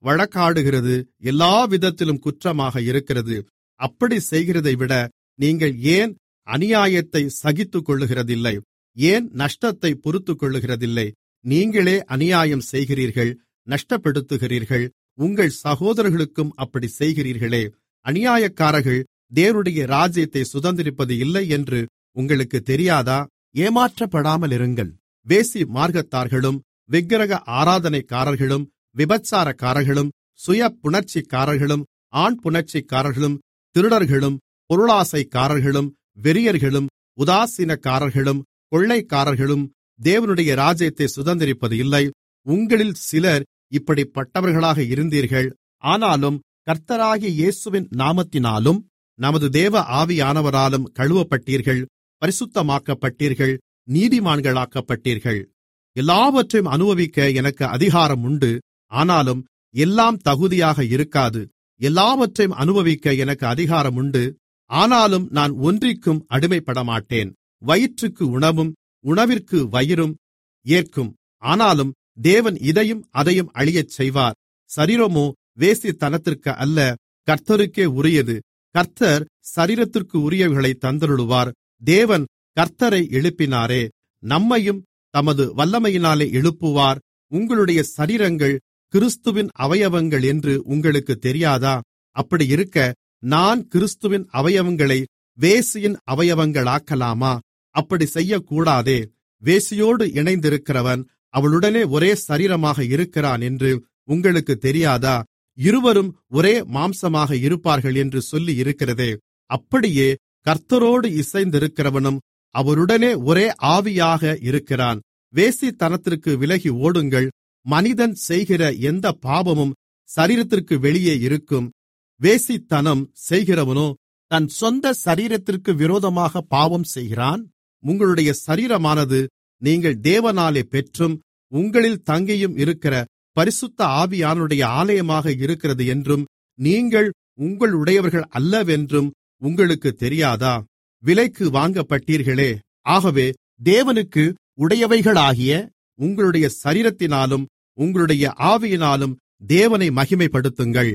வழக்காடுகிறது எல்லா விதத்திலும் குற்றமாக இருக்கிறது. அப்படி செய்கிறதைவிட நீங்கள் ஏன் அநியாயத்தை சகித்துக்கொள்ளுகிறதில்லை? ஏன் நஷ்டத்தை பொறுத்துக்கொள்ளுகிறதில்லை? நீங்களே அநியாயம் செய்கிறீர்கள், நஷ்டப்படுத்துகிறீர்கள். உங்கள் சகோதரர்களுக்கும் அப்படி செய்கிறீர்களே. அநியாயக்காரர்கள் தேவனுடைய ராஜ்யத்தை சுதந்தரிப்பது இல்லை என்று உங்களுக்கு தெரியாதா? ஏமாற்றப்படாமல் இருங்கள். வேசி மார்க்கத்தார்களும் விக்கிரக ஆராதனைக்காரர்களும் விபச்சாரக்காரர்களும் சுய புணர்ச்சிக்காரர்களும் ஆண் புணர்ச்சிக்காரர்களும் திருடர்களும் பொருளாசைக்காரர்களும் வெறியர்களும் உதாசீனக்காரர்களும் கொள்ளைக்காரர்களும் தேவனுடைய ராஜ்யத்தை சுதந்தரிப்பது இல்லை. உங்களில் சிலர் இப்படிப்பட்டவர்களாக இருந்தீர்கள். ஆனாலும் கர்த்தராகிய இயேசுவின் நாமத்தினாலும் நமது தேவ ஆவியானவராலும் கழுவப்பட்டீர்கள், பரிசுத்தமாக்கப்பட்டீர்கள், நீதிமான்களாக்கப்பட்டீர்கள். எல்லாவற்றையும் அனுபவிக்க எனக்கு அதிகாரம் உண்டு. ஆனாலும் எல்லாம் தகுதியாக இருக்காது. எல்லாவற்றையும் அனுபவிக்க எனக்கு அதிகாரம் உண்டு. ஆனாலும் நான் ஒன்றிற்கும் அடிமைப்படமாட்டேன். வயிற்றுக்கு உணவும் உணவிற்கு வயிறும் ஏற்கும். ஆனாலும் தேவன் இதையும் அதையும் அழியச் செய்வார். சரீரமோ வேசித்தனத்திற்கு அல்ல, கர்த்தருக்கே உரியது. கர்த்தர் சரீரத்திற்கு உரியவைகளை தந்தருளுவார். தேவன் கர்த்தரை எழுப்பினாரே, நம்மையும் தமது வல்லமையினாலே எழுப்புவார். உங்களுடைய சரீரங்கள் கிறிஸ்துவின் அவயவங்கள் என்று உங்களுக்கு தெரியாதா? அப்படி இருக்க நான் கிறிஸ்துவின் அவயவங்களை வேசியின் அவயவங்களாக்கலாமா? அப்படி செய்யக்கூடாதே. வேசியோடு இணைந்திருக்கிறவன் அவளுடனே ஒரே சரீரமாக இருக்கிறான் என்று உங்களுக்கு தெரியாதா? இருவரும் ஒரே மாம்சமாக இருப்பார்கள் என்று சொல்லி இருக்கிறதே. அப்படியே கர்த்தரோடு இசைந்திருக்கிறவனும் அவருடனே ஒரே ஆவியாக இருக்கிறான். வேசித்தனத்திற்கு விலகி ஓடுங்கள். மனிதன் செய்கிற எந்த பாவமும் சரீரத்திற்கு வெளியே இருக்கும். வேசித்தனம் செய்கிறவனோ தன் சொந்த சரீரத்திற்கு விரோதமாக பாவம் செய்கிறான். உங்களுடைய சரீரமானது நீங்கள் தேவனாலே பெற்றும் உங்களில் தங்கியும் இருக்கிற பரிசுத்த ஆவியானுடைய ஆலயமாக இருக்கிறது என்றும் நீங்கள் உங்களுடையவர்கள் அல்லவென்றும் உங்களுக்கு தெரியாதா? விலைக்கு வாங்கப்பட்டீர்களே. ஆகவே தேவனுக்கு உடையவைகளாகிய உங்களுடைய சரீரத்தினாலும் உங்களுடைய ஆவியினாலும் தேவனை மகிமைப்படுத்துங்கள்.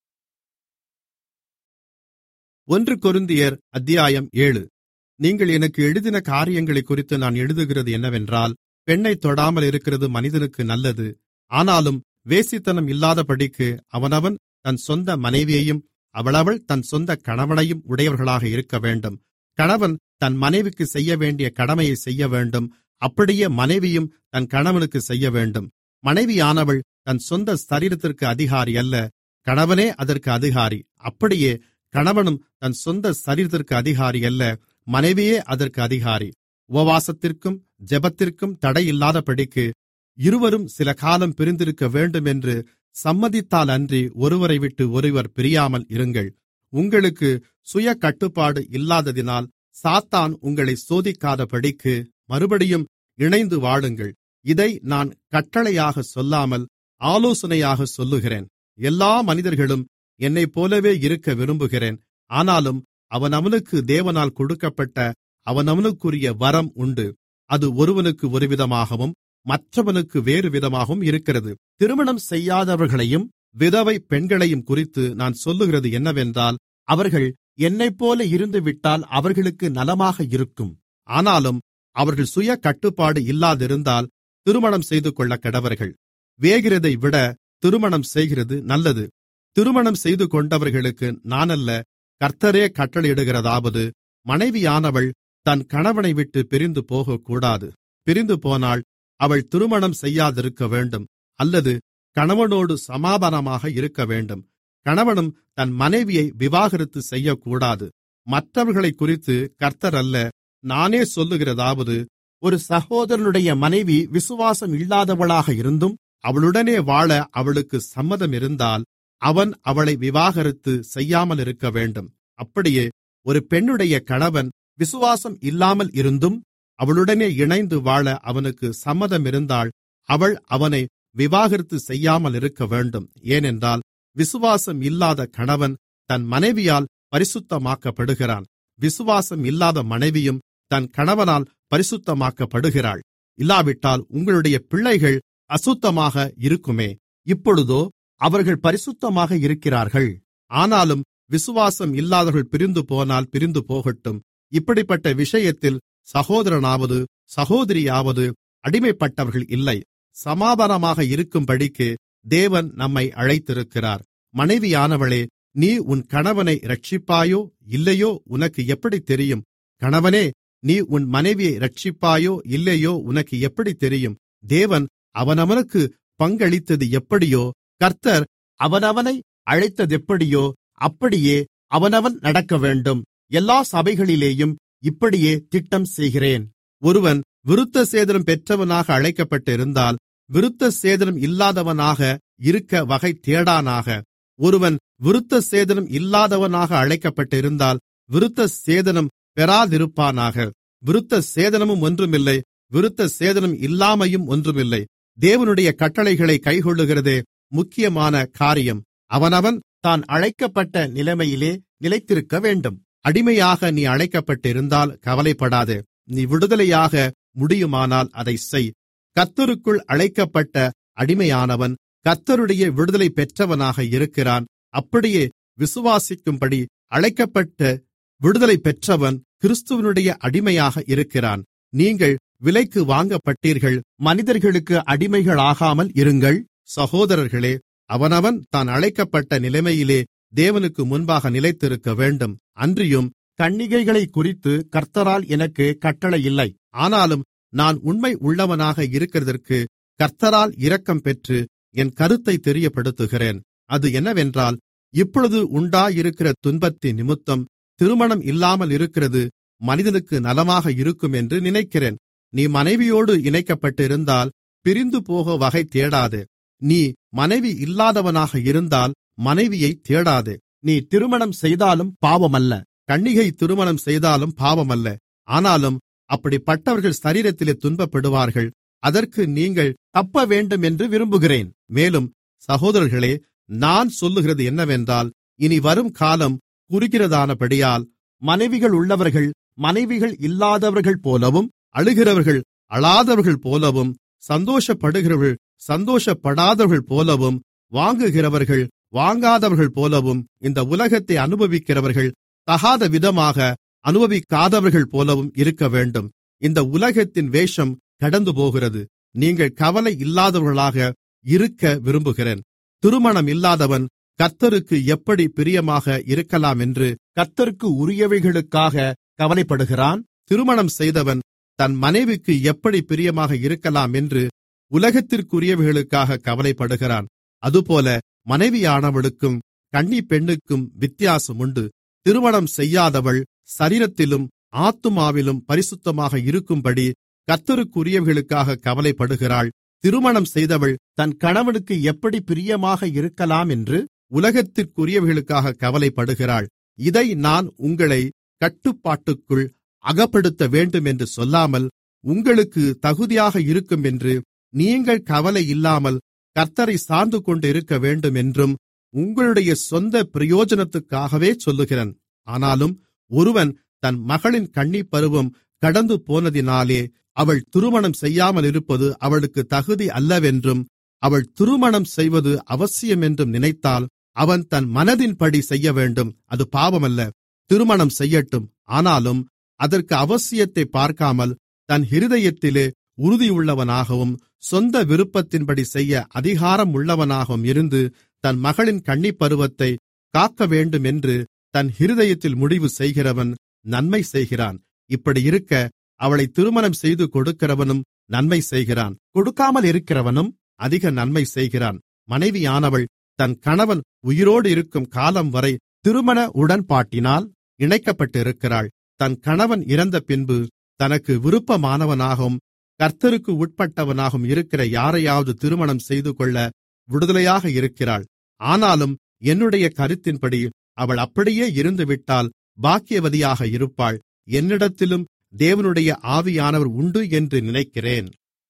ஒன்று கொரிந்தியர் அத்தியாயம் ஏழு. நீங்கள் எனக்கு எழுதின காரியங்களைக் குறித்து நான் எழுதுகிறது என்னவென்றால், பெண்ணைத் தொடாமல் இருக்கிறது மனிதனுக்கு நல்லது. ஆனாலும் வேசித்தனம் இல்லாதபடிக்கு அவனவன் தன் சொந்த மனைவியையும் அவளவள் தன் சொந்த கணவனையும் உடையவர்களாக இருக்க வேண்டும். கணவன் தன் மனைவிக்கு செய்ய வேண்டிய கடமையை செய்ய வேண்டும். அப்படியே மனைவியும் தன் கணவனுக்கு செய்ய வேண்டும். மனைவியானவள் தன் சொந்த சரீரத்திற்கு அதிகாரி அல்ல, கணவனே அதற்கு அதிகாரி. அப்படியே கணவனும் தன் சொந்த சரீரத்திற்கு அதிகாரி அல்ல, மனைவியே அதற்கு அதிகாரி. உபவாசத்திற்கும் ஜெபத்திற்கும் தடையில்லாதபடிக்கு இருவரும் சில காலம் பிரிந்திருக்க வேண்டும் என்று சம்மதித்தால் அன்றி ஒருவரை விட்டு ஒருவர் பிரியாமல் இருங்கள். உங்களுக்கு சுய கட்டுப்பாடு இல்லாததினால் சாத்தான் உங்களை சோதிக்காதபடிக்கு மறுபடியும் இணைந்து வாழுங்கள். இதை நான் கட்டளையாக சொல்லாமல் ஆலோசனையாக சொல்லுகிறேன். எல்லா மனிதர்களும் என்னைப்போலவே இருக்க விரும்புகிறேன். ஆனாலும் அவனவனுக்கு தேவனால் கொடுக்கப்பட்ட அவனவனுக்குரிய வரம் உண்டு. அது ஒருவனுக்கு ஒரு விதமாகவும் மற்றவனுக்கு வேறு விதமாகவும் இருக்கிறது. திருமணம் செய்யாதவர்களையும் விதவை பெண்களையும் குறித்து நான் சொல்லுகிறது என்னவென்றால், அவர்கள் என்னைப்போல இருந்துவிட்டால் அவர்களுக்கு நலமாக இருக்கும். ஆனாலும் அவர்கள் சுய கட்டுப்பாடு இல்லாதிருந்தால் திருமணம் செய்து கொள்ள கடவர்கள். வேகிறதை விட திருமணம் செய்கிறது நல்லது. திருமணம் செய்து கொண்டவர்களுக்கு நானல்ல, கர்த்தரே கட்டளையிடுகிறதாவது, மனைவியானவள் தன் கணவனை விட்டு பிரிந்து போகக்கூடாது. பிரிந்து போனால் அவள் திருமணம் செய்யாதிருக்க வேண்டும், அல்லது கணவனோடு சமாதானமாக இருக்க வேண்டும். கணவனும் தன் மனைவியை விவாகரத்து செய்யக்கூடாது. மற்றவர்களைக் குறித்து கர்த்தர் அல்ல, நானே சொல்லுகிறதாவது, ஒரு சகோதரனுடைய மனைவி விசுவாசம் இல்லாதவளாக இருந்தும் அவளுடனே வாழ அவளுக்கு சம்மதம் இருந்தால் அவன் அவளை விவாகரத்து செய்யாமல் இருக்க வேண்டும். அப்படியே ஒரு பெண்ணுடைய கணவன் விசுவாசம் இல்லாமல் இருந்தும் அவளுடனே இணைந்து வாழ அவனுக்கு சம்மதம் இருந்தால் அவள் அவனை விவாகரத்து செய்யாமல் இருக்க வேண்டும். ஏனென்றால் விசுவாசம் இல்லாத கணவன் தன் மனைவியால் பரிசுத்தமாக்கப்படுகிறான். விசுவாசம் இல்லாத மனைவியும் தன் கணவனால் பரிசுத்தமாக்கப்படுகிறாள். இல்லாவிட்டால் உங்களுடைய பிள்ளைகள் அசுத்தமாக இருக்குமே. இப்பொழுதோ அவர்கள் பரிசுத்தமாக இருக்கிறார்கள். ஆனாலும் விசுவாசம் இல்லாதவர்கள் பிரிந்து போனால் பிரிந்து போகட்டும். இப்படிப்பட்ட விஷயத்தில் சகோதரனாவது சகோதரியாவது அடிமைப்பட்டவர்கள் இல்லை, சமாதானமாக இருக்கும்படிக்கு தேவன் நம்மை அழைத்திருக்கிறார். மனைவியானவளே, நீ உன் கணவனை இரட்சிப்பாயோ இல்லையோ உனக்கு எப்படி தெரியும்? கணவனே, நீ உன் மனைவியை இரட்சிப்பாயோ இல்லையோ உனக்கு எப்படி தெரியும்? தேவன் அவனவனுக்கு பங்களித்தது எப்படியோ, கர்த்தர் அவனவனை அழைத்ததெப்படியோ அப்படியே அவனவன் நடக்கவேண்டும். எல்லா சபைகளிலேயும் இப்படியே திட்டம் செய்கிறேன். ஒருவன் விருத்தசேதனம் பெற்றவனாக அழைக்கப்பட்டிருந்தால் விருத்தசேதனம் இல்லாதவனாக இருக்க வகை தேடானாக. ஒருவன் விருத்தசேதனம் இல்லாதவனாக அழைக்கப்பட்டிருந்தால் விருத்தசேதனம் பெறாதிருப்பானாக. விருத்தசேதனமும் ஒன்றுமில்லை, விருத்தசேதனம் இல்லாமையும் ஒன்றுமில்லை. தேவனுடைய கட்டளைகளை கைக்கொள்ளுகிறதே முக்கியமான காரியம். அவனவன் தான் அழைக்கப்பட்ட நிலைமையிலே நிலைத்திருக்க வேண்டும். அடிமையாக நீ அழைக்கப்பட்டிருந்தால் கவலைப்படாதே. நீ விடுதலையாக முடியுமானால் அதை செய். கர்த்தருக்குள் அழைக்கப்பட்ட அடிமையானவன் கர்த்தருடைய விடுதலை பெற்றவனாக இருக்கிறான். அப்படியே விசுவாசிக்கும்படி அழைக்கப்பட்ட விடுதலை பெற்றவன் கிறிஸ்துவனுடைய அடிமையாக இருக்கிறான். நீங்கள் விலைக்கு வாங்கப்பட்டீர்கள், மனிதர்களுக்கு அடிமைகளாகாமல் இருங்கள். சகோதரர்களே, அவனவன் தான் அழைக்கப்பட்ட நிலைமையிலே தேவனுக்கு முன்பாக நிலைத்திருக்க வேண்டும். அன்றியும் கன்னிகைகளை குறித்து கர்த்தரால் எனக்கு கட்டளை இல்லை. ஆனாலும் நான் உண்மை உள்ளவனாக இருக்கிறதற்கு கர்த்தரால் இரக்கம் பெற்று என் கருத்தை தெரியப்படுத்துகிறேன். அது என்னவென்றால், இப்பொழுது உண்டாயிருக்கிற துன்பத்தின் நிமித்தம் திருமணம் இல்லாமல் இருக்கிறது மனிதனுக்கு நலமாக இருக்கும் என்று நினைக்கிறேன். நீ மனைவியோடு இணைக்கப்பட்டிருந்தால் பிரிந்து போக வகை தேடாதே. நீ மனைவி இல்லாதவனாக இருந்தால் மனைவியை தேடாதே. நீ திருமணம் செய்தாலும் பாவமல்ல, கன்னிகை திருமணம் செய்தாலும் பாவமல்ல. ஆனாலும் அப்படிப்பட்டவர்கள் சரீரத்திலே துன்பப்படுவார்கள். அதற்கு நீங்கள் தப்ப வேண்டும் என்று விரும்புகிறேன். மேலும் சகோதரர்களே, நான் சொல்லுகிறது என்னவென்றால், இனி வரும் காலம் குறுகிறதானபடியால் மனைவிகள் உள்ளவர்கள் மனைவிகள் இல்லாதவர்கள் போலவும், அழுகிறவர்கள் அழாதவர்கள் போலவும், சந்தோஷப்படுகிறவர்கள் சந்தோஷப்படாதவர்கள் போலவும், வாங்குகிறவர்கள் வாங்காதவர்கள் போலவும், இந்த உலகத்தை அனுபவிக்கிறவர்கள் தகாத விதமாக அனுபவிக்காதவர்கள் போலவும் இருக்க வேண்டும். இந்த உலகத்தின் வேஷம் கடந்து போகிறது. நீங்கள் கவலை இல்லாதவர்களாக இருக்க விரும்புகிறேன். திருமணம் இல்லாதவன் கர்த்தருக்கு எப்படி பிரியமாக இருக்கலாம் என்று கர்த்தருக்கு உரியவைகளுக்காக கவலைப்படுகிறான். திருமணம் செய்தவன் தன் மனைவிக்கு எப்படி பிரியமாக இருக்கலாம் என்று உலகத்திற்குரியவைகளுக்காக கவலைப்படுகிறான். அதுபோல மனைவியானவளுக்கும் கன்னிப் பெண்ணுக்கும் வித்தியாசம் உண்டு. திருமணம் செய்யாதவள் சரீரத்திலும் ஆத்துமாவிலும் பரிசுத்தமாக இருக்கும்படி கர்த்தருக்குரியவைகளுக்காக கவலைப்படுகிறாள். திருமணம் செய்தவள் தன் கணவனுக்கு எப்படி பிரியமாக இருக்கலாம் என்று உலகத்திற்குரியவைகளுக்காக கவலைப்படுகிறாள். இதை நான் உங்களை கட்டுப்பாட்டுக்குள் அகப்படுத்த வேண்டும் என்று சொல்லாமல், உங்களுக்கு தகுதியாக இருக்கும் என்று நீங்கள் கவலை இல்லாமல் கர்த்தரை சார்ந்து கொண்டு இருக்க வேண்டும் என்றும் உங்களுடைய சொந்த பிரயோஜனத்துக்காகவே சொல்லுகிறேன். ஆனாலும் ஒருவன் தன் மகளின் கன்னிப்பருவம் கடந்து போனதினாலே அவள் திருமணம் செய்யாமல் இருப்பது அவளுக்கு தகுதி அல்லவென்றும், அவள் திருமணம் செய்வது அவசியமென்றும் நினைத்தால் அவன் தன் மனதின்படி செய்யவேண்டும். அது பாவமல்ல. திருமணம் செய்யட்டும். ஆனாலும் அதற்கு அவசியத்தை பார்க்காமல் தன் இருதயத்திலே உறுதியுள்ளவனாகவும் சொந்த விருப்பத்தின்படி செய்ய அதிகாரம் உள்ளவனாகவும் இருந்து தன் மகளின் கன்னிப்பருவத்தை காக்கவேண்டும் என்று தன் இருதயத்தில் முடிவு செய்கிறவன் நன்மை செய்கிறான். இப்படி இருக்க அவளை திருமணம் செய்து கொடுக்கிறவனும் நன்மை செய்கிறான், கொடுக்காமல் இருக்கிறவனும் அதிக நன்மை செய்கிறான். மனைவியானவள் தன் கணவன் உயிரோடு இருக்கும் காலம் வரை திருமண உடன்பாட்டினால் இணைக்கப்பட்டிருக்கிறாள். தன் கணவன் இறந்த பின்பு தனக்கு விருப்பமானவனாகவும் கர்த்தருக்கு உட்பட்டவனாகவும் இருக்கிற யாரையாவது திருமணம் செய்து கொள்ள விடுதலையாக இருக்கிறாள். ஆனாலும் என்னுடைய கருத்தின்படி அவள் அப்படியே இருந்துவிட்டால் பாக்கியவதியாக இருப்பாள். என்னிடத்திலும் தேவனுடைய ஆவியானவர் உண்டு என்று நினைக்கிறேன்.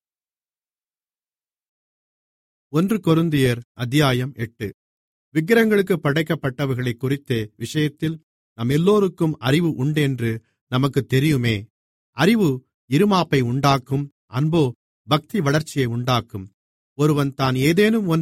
ஒன்று கொரிந்தியர் அத்தியாயம் எட்டு. விக்கிரகங்களுக்கு படைக்கப்பட்டவைகளைக் குறித்த விஷயத்தில் நம் எல்லோருக்கும் அறிவு உண்டென்று நமக்கு தெரியுமே. அறிவு இருமாப்பை உண்டாக்கும், அன்போ பக்தி வளர்ச்சியை உண்டாக்கும். ஒருவன் தான் ஏதேனும் ஒன்றை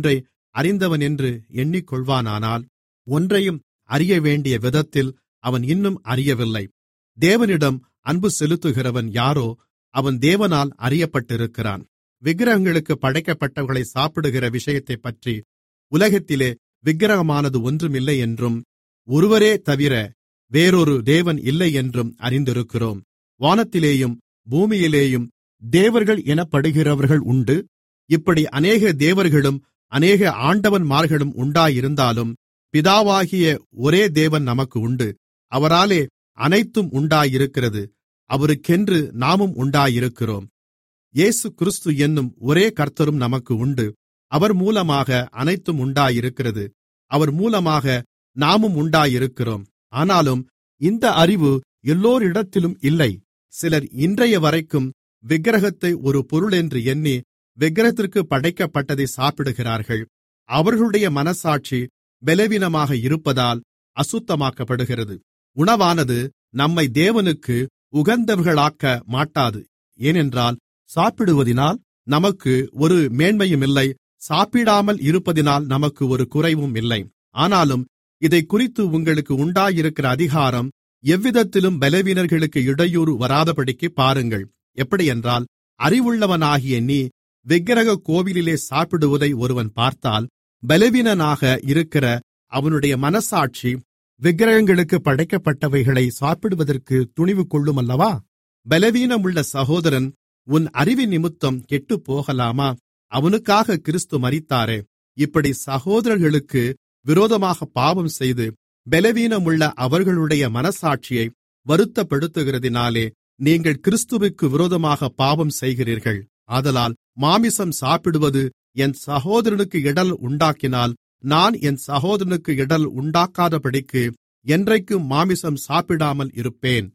அறிந்தவன் என்று எண்ணிக்கொள்வானானால் ஒன்றையும் அறிய வேண்டிய விதத்தில் அவன் இன்னும் அறியவில்லை. தேவனிடம் அன்பு செலுத்துகிறவன் யாரோ அவன் தேவனால் அறியப்பட்டிருக்கிறான். விக்கிரகங்களுக்கு படைக்கப்பட்டவர்களை சாப்பிடுகிற விஷயத்தைப்பற்றி உலகத்திலே விக்கிரகமானது ஒன்றுமில்லை என்றும் ஒருவரே தவிர வேறொரு தேவன் இல்லை என்றும் அறிந்திருக்கிறோம். வானத்திலேயும் பூமியிலேயும் தேவர்கள் எனப்படுகிறவர்கள் உண்டு. இப்படி அநேக தேவர்களும் அநேக ஆண்டவன்மார்களும் உண்டாயிருந்தாலும் பிதாவாகிய ஒரே தேவன் நமக்கு உண்டு. அவராலே அனைத்தும் உண்டாயிருக்கிறது. அவருக்கென்று நாமும் உண்டாயிருக்கிறோம். இயேசு கிறிஸ்து என்னும் ஒரே கர்த்தரும் நமக்கு உண்டு. அவர் மூலமாக அனைத்தும் உண்டாயிருக்கிறது. அவர் மூலமாக நாமும் உண்டாயிருக்கிறோம். ஆனாலும் இந்த அறிவு எல்லோரிடத்திலும் இல்லை. சிலர் இன்றைய வரைக்கும் விக்கிரகத்தை ஒரு பொருளென்று எண்ணி விக்கிரகத்திற்கு படைக்கப்பட்டதை சாப்பிடுகிறார்கள். அவர்களுடைய மனசாட்சி பலவீனமாக இருப்பதால் அசுத்தமாக்கப்படுகிறது. உணவானது நம்மை தேவனுக்கு உகந்தவர்களாக்க மாட்டாது. ஏனென்றால் சாப்பிடுவதினால் நமக்கு ஒரு மேன்மையுமில்லை, சாப்பிடாமல் இருப்பதினால் நமக்கு ஒரு குறைவும் இல்லை. ஆனாலும் இதைக்குறித்து உங்களுக்கு உண்டாயிருக்கிற அதிகாரம் எவ்விதத்திலும் பலவீனர்களுக்கு இடையூறு வராதபடிக்கு பாருங்கள். எப்படியென்றால், அறிவுள்ளவனாகிய நீ விக்கிரக கோவிலிலே சாப்பிடுவதை ஒருவன் பார்த்தால் பலவீனனாக இருக்கிற அவனுடைய மனசாட்சி விக்கிரகங்களுக்கு படைக்கப்பட்டவைகளை சாப்பிடுவதற்கு துணிவு கொள்ளும் அல்லவா? பலவீனமுள்ள சகோதரன் உன் அறிவின் நிமித்தம் கெட்டுப்போகலாமா? அவனுக்காக கிறிஸ்து மரித்தாரே. இப்படி சகோதரர்களுக்கு விரோதமாக பாவம் செய்து பலவீனமுள்ள அவர்களுடைய மனசாட்சியை வருத்தப்படுத்துகிறதினாலே நீங்கள் கிறிஸ்துவுக்கு விரோதமாக பாவம் செய்கிறீர்கள். ஆதலால் மாமிசம் சாப்பிடுவது என் சகோதரனுக்கு இடல் உண்டாக்கினால் நான் என் சகோதரனுக்கு இடல் உண்டாக்காதபடிக்கு என்றைக்கும் மாமிசம் சாப்பிடாமல் இருப்பேன்.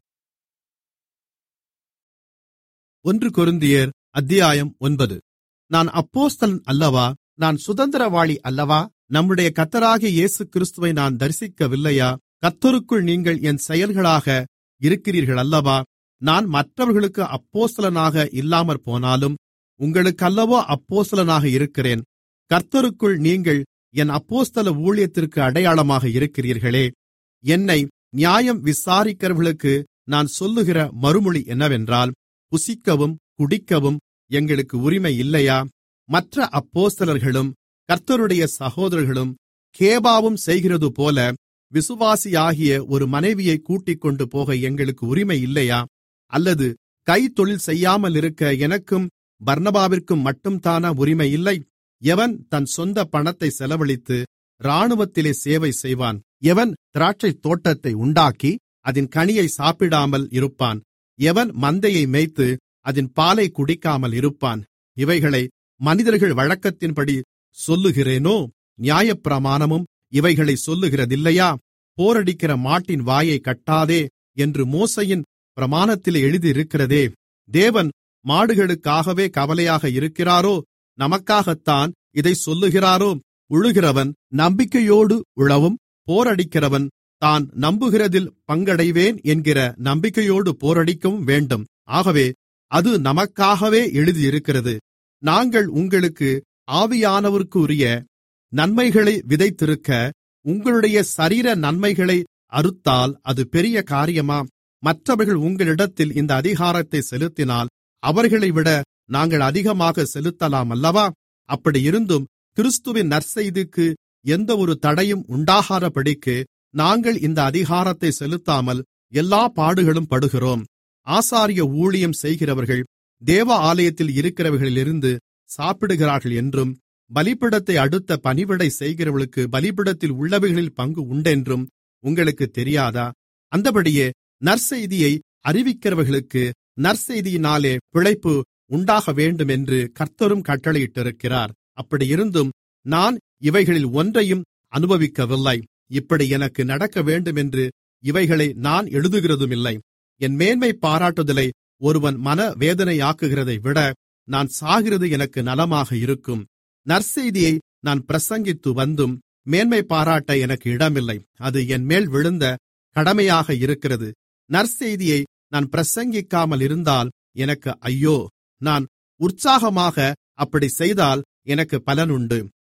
ஒன்று கொரிந்தியர் அத்தியாயம் ஒன்பது. நான் அப்போஸ்தலன் அல்லவா? நான் சுதந்திரவாளி அல்லவா? நம்முடைய கர்த்தராகிய இயேசு கிறிஸ்துவை நான் தரிசிக்கவில்லையா? கர்த்தருக்குள் நீங்கள் என் செயல்களாக இருக்கிறீர்கள் அல்லவா? நான் மற்றவர்களுக்கு அப்போஸ்தலனாக இல்லாமற் போனாலும் உங்களுக்கல்லவோ அப்போஸ்தலனாக இருக்கிறேன். கர்த்தருக்குள் நீங்கள் என் அப்போஸ்தல ஊழியத்திற்கு அடையாளமாக இருக்கிறீர்களே. என்னை நியாயம் விசாரிக்கிறவர்களுக்கு நான் சொல்லுகிற மறுமொழி என்னவென்றால், புசிக்கவும் குடிக்கவும் எங்களுக்கு உரிமை இல்லையா? மற்ற அப்போஸ்தலர்களும் கர்த்தருடைய சகோதரர்களும் கேபாவும் செய்கிறதுபோல விசுவாசியாகிய ஒரு மனைவியை கூட்டிக்கொண்டு போக எங்களுக்கு உரிமை இல்லையா? அல்லது கைத்தொழில் செய்யாமல் இருக்க எனக்கும் பர்னபாவிற்கும் மட்டும்தானா உரிமை இல்லை? எவன் தன் சொந்த பணத்தை செலவழித்து இராணுவத்திலே சேவை செய்வான்? எவன் திராட்சைத் தோட்டத்தை உண்டாக்கி அதின் கனியை சாப்பிடாமல் இருப்பான்? எவன் மந்தையை மேய்த்து அதின் பாலை குடிக்காமல் இருப்பான்? இவைகளை மனிதர்கள் வழக்கத்தின்படி சொல்லுகிறேனோ? நியாயப்பிரமாணமும் இவைகளை சொல்லுகிறதில்லையா? போரடிக்கிற மாட்டின் வாயை கட்டாதே என்று மோசேயின் பிரமாணத்திலே எழுதியிருக்கிறதே. தேவன் மாடுகளுக்காகவே கவலையாக இருக்கிறாரோ? நமக்காகத்தான் இதை சொல்லுகிறாரோ? உழுகிறவன் நம்பிக்கையோடு உழவும், போரடிக்கிறவன் தான் நம்புகிறதில் பங்கடைவேன் என்கிற நம்பிக்கையோடு போரடிக்கவும் வேண்டும். ஆகவே அது நமக்காகவே எழுதியிருக்கிறது. நாங்கள் உங்களுக்கு ஆவியானவருக்குரிய நன்மைகளை விதைத்திருக்க உங்களுடைய சரீர நன்மைகளை அறுத்தால் அது பெரிய காரியமா? மற்றவர்கள் உங்களிடத்தில் இந்த அதிகாரத்தை செலுத்தினால் அவர்களைவிட நாங்கள் அதிகமாக செலுத்தலாம் அல்லவா? அப்படியிருந்தும் கிறிஸ்துவின் நற்செய்திக்கு எந்த ஒரு தடையும் உண்டாகாதபடிக்கு நாங்கள் இந்த அதிகாரத்தை செலுத்தாமல் எல்லா பாடுகளும் படுகிறோம். ஆசாரிய ஊழியம் செய்கிறவர்கள் தேவ ஆலயத்தில் இருக்கிறவர்களிலிருந்து சாப்பிடுகிறார்கள் என்றும், பலிபீடத்தை அடுத்த பணிவிடை செய்கிறவர்களுக்கு பலிபீடத்தில் உள்ளவைகளில் பங்கு உண்டென்றும் உங்களுக்கு தெரியாதா? அந்தபடியே நற்செய்தியை அறிவிக்கிறவர்களுக்கு நற்செய்தியினாலே பிழைப்பு உண்டாக வேண்டும் என்று கர்த்தரும் கட்டளையிட்டிருக்கிறார். அப்படியிருந்தும் நான் இவைகளில் ஒன்றையும் அனுபவிக்கவில்லை. இப்படி எனக்கு நடக்க வேண்டுமென்று இவைகளை நான் எழுதுகிறதுமில்லை. என் மேன்மை பாராட்டுதலை ஒருவன் மன வேதனையாக்குகிறதை விட நான் சாகிறது எனக்கு நலமாக இருக்கும். நற்செய்தியை நான் பிரசங்கித்து வந்தும் மேன்மை பாராட்ட எனக்கு இடமில்லை. அது என் மேல் விழுந்த கடமையாக இருக்கிறது. நற்செய்தியை நான் பிரசங்கிக்காமல் இருந்தால் எனக்கு ஐயோ! நான் உற்சாகமாக அப்படி செய்தால் எனக்கு பலனுண்டு.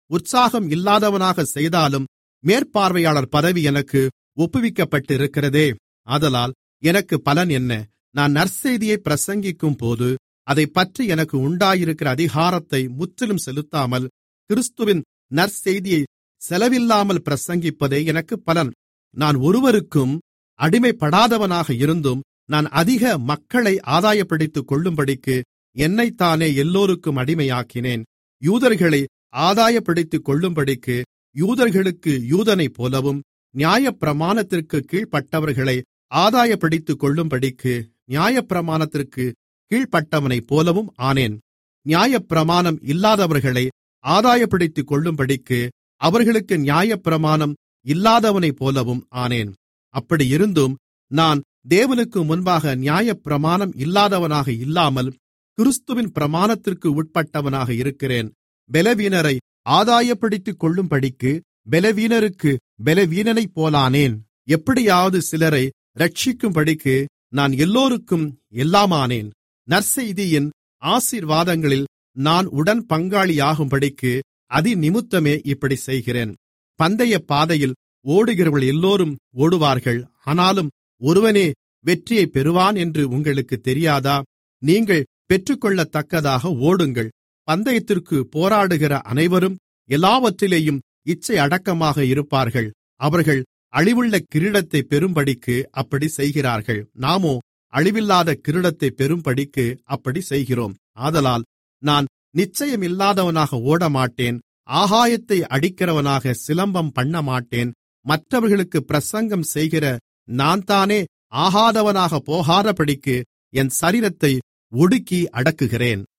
உற்சாகம் இல்லாதவனாக செய்தாலும் மேற்பார்வையாளர் பதவி எனக்கு ஒப்புவிக்கப்பட்டிருக்கிறதே. ஆதலால் எனக்கு பலன் என்ன? நான் நற்செய்தியை பிரசங்கிக்கும்போது அதைப்பற்றி எனக்கு உண்டாயிருக்கிற அதிகாரத்தை முற்றிலும் செலுத்தாமல் கிறிஸ்துவின் நற்செய்தியை செலவில்லாமல் பிரசங்கிப்பதே எனக்கு பலன். நான் ஒருவருக்கும் அடிமைப்படாதவனாக இருந்தும் நான் அதிக மக்களை ஆதாயப்படுத்திக் கொள்ளும்படிக்கு என்னைத்தானே எல்லோருக்கும் அடிமையாக்கினேன். யூதர்களை ஆதாயப்படுத்திக் கொள்ளும்படிக்கு யூதர்களுக்கு யூதனைப் போலவும், நியாயப்பிரமாணத்திற்கு கீழ்ப்பட்டவர்களை ஆதாயப்படுத்திக் கொள்ளும்படிக்கு நியாயப்பிரமாணத்திற்கு கீழ்ப்பட்டவனைப் போலவும் ஆனேன். நியாயப்பிரமாணம் இல்லாதவர்களை ஆதாயப்படுத்திக் கொள்ளும்படிக்கு அவர்களுக்கு நியாயப்பிரமாணம் இல்லாதவனைப் போலவும் ஆனேன். அப்படியிருந்தும் நான் தேவனுக்கு முன்பாக நியாயப்பிரமாணம் இல்லாதவனாக இல்லாமல் கிறிஸ்துவின் பிரமாணத்திற்கு உட்பட்டவனாக இருக்கிறேன். பலவீனரை ஆதாயப்படுத்திக் கொள்ளும்படிக்கு பலவீனருக்கு பலவீனனைப் போலானேன். எப்படியாவது சிலரை இரட்சிக்கும்படிக்கு நான் எல்லோருக்கும் எல்லாமானேன். நற்செய்தியின் ஆசீர்வாதங்களில் நான் உடன் பங்காளியாகும்படிக்கு அதிநிமித்தமே இப்படி செய்கிறேன். பந்தய பாதையில் ஓடுகிறவர்கள் எல்லோரும் ஓடுவார்கள், ஆனாலும் ஒருவனே வெற்றியைப் பெறுவான் என்று உங்களுக்குத் தெரியாதா? நீங்கள் பெற்றுக்கொள்ளத்தக்கதாக ஓடுங்கள். பந்தயத்திற்கு போராடுகிற அனைவரும் எல்லாவற்றிலேயும் இச்சை அடக்கமாக இருப்பார்கள். அவர்கள் அழிவுள்ள கிரீடத்தை பெறும்படிக்கு அப்படி செய்கிறார்கள். நாமோ அழிவில்லாத கிரீடத்தை பெறும்படிக்கு அப்படி செய்கிறோம். ஆதலால் நான் நிச்சயமில்லாதவனாக ஓடமாட்டேன். ஆகாயத்தை அடிக்கிறவனாக சிலம்பம் பண்ணமாட்டேன். மற்றவர்களுக்கு பிரசங்கம் செய்கிற நான்தானே ஆகாதவனாக போகாதபடிக்கு என் சரீரத்தை ஒடுக்கி அடக்குகிறேன்.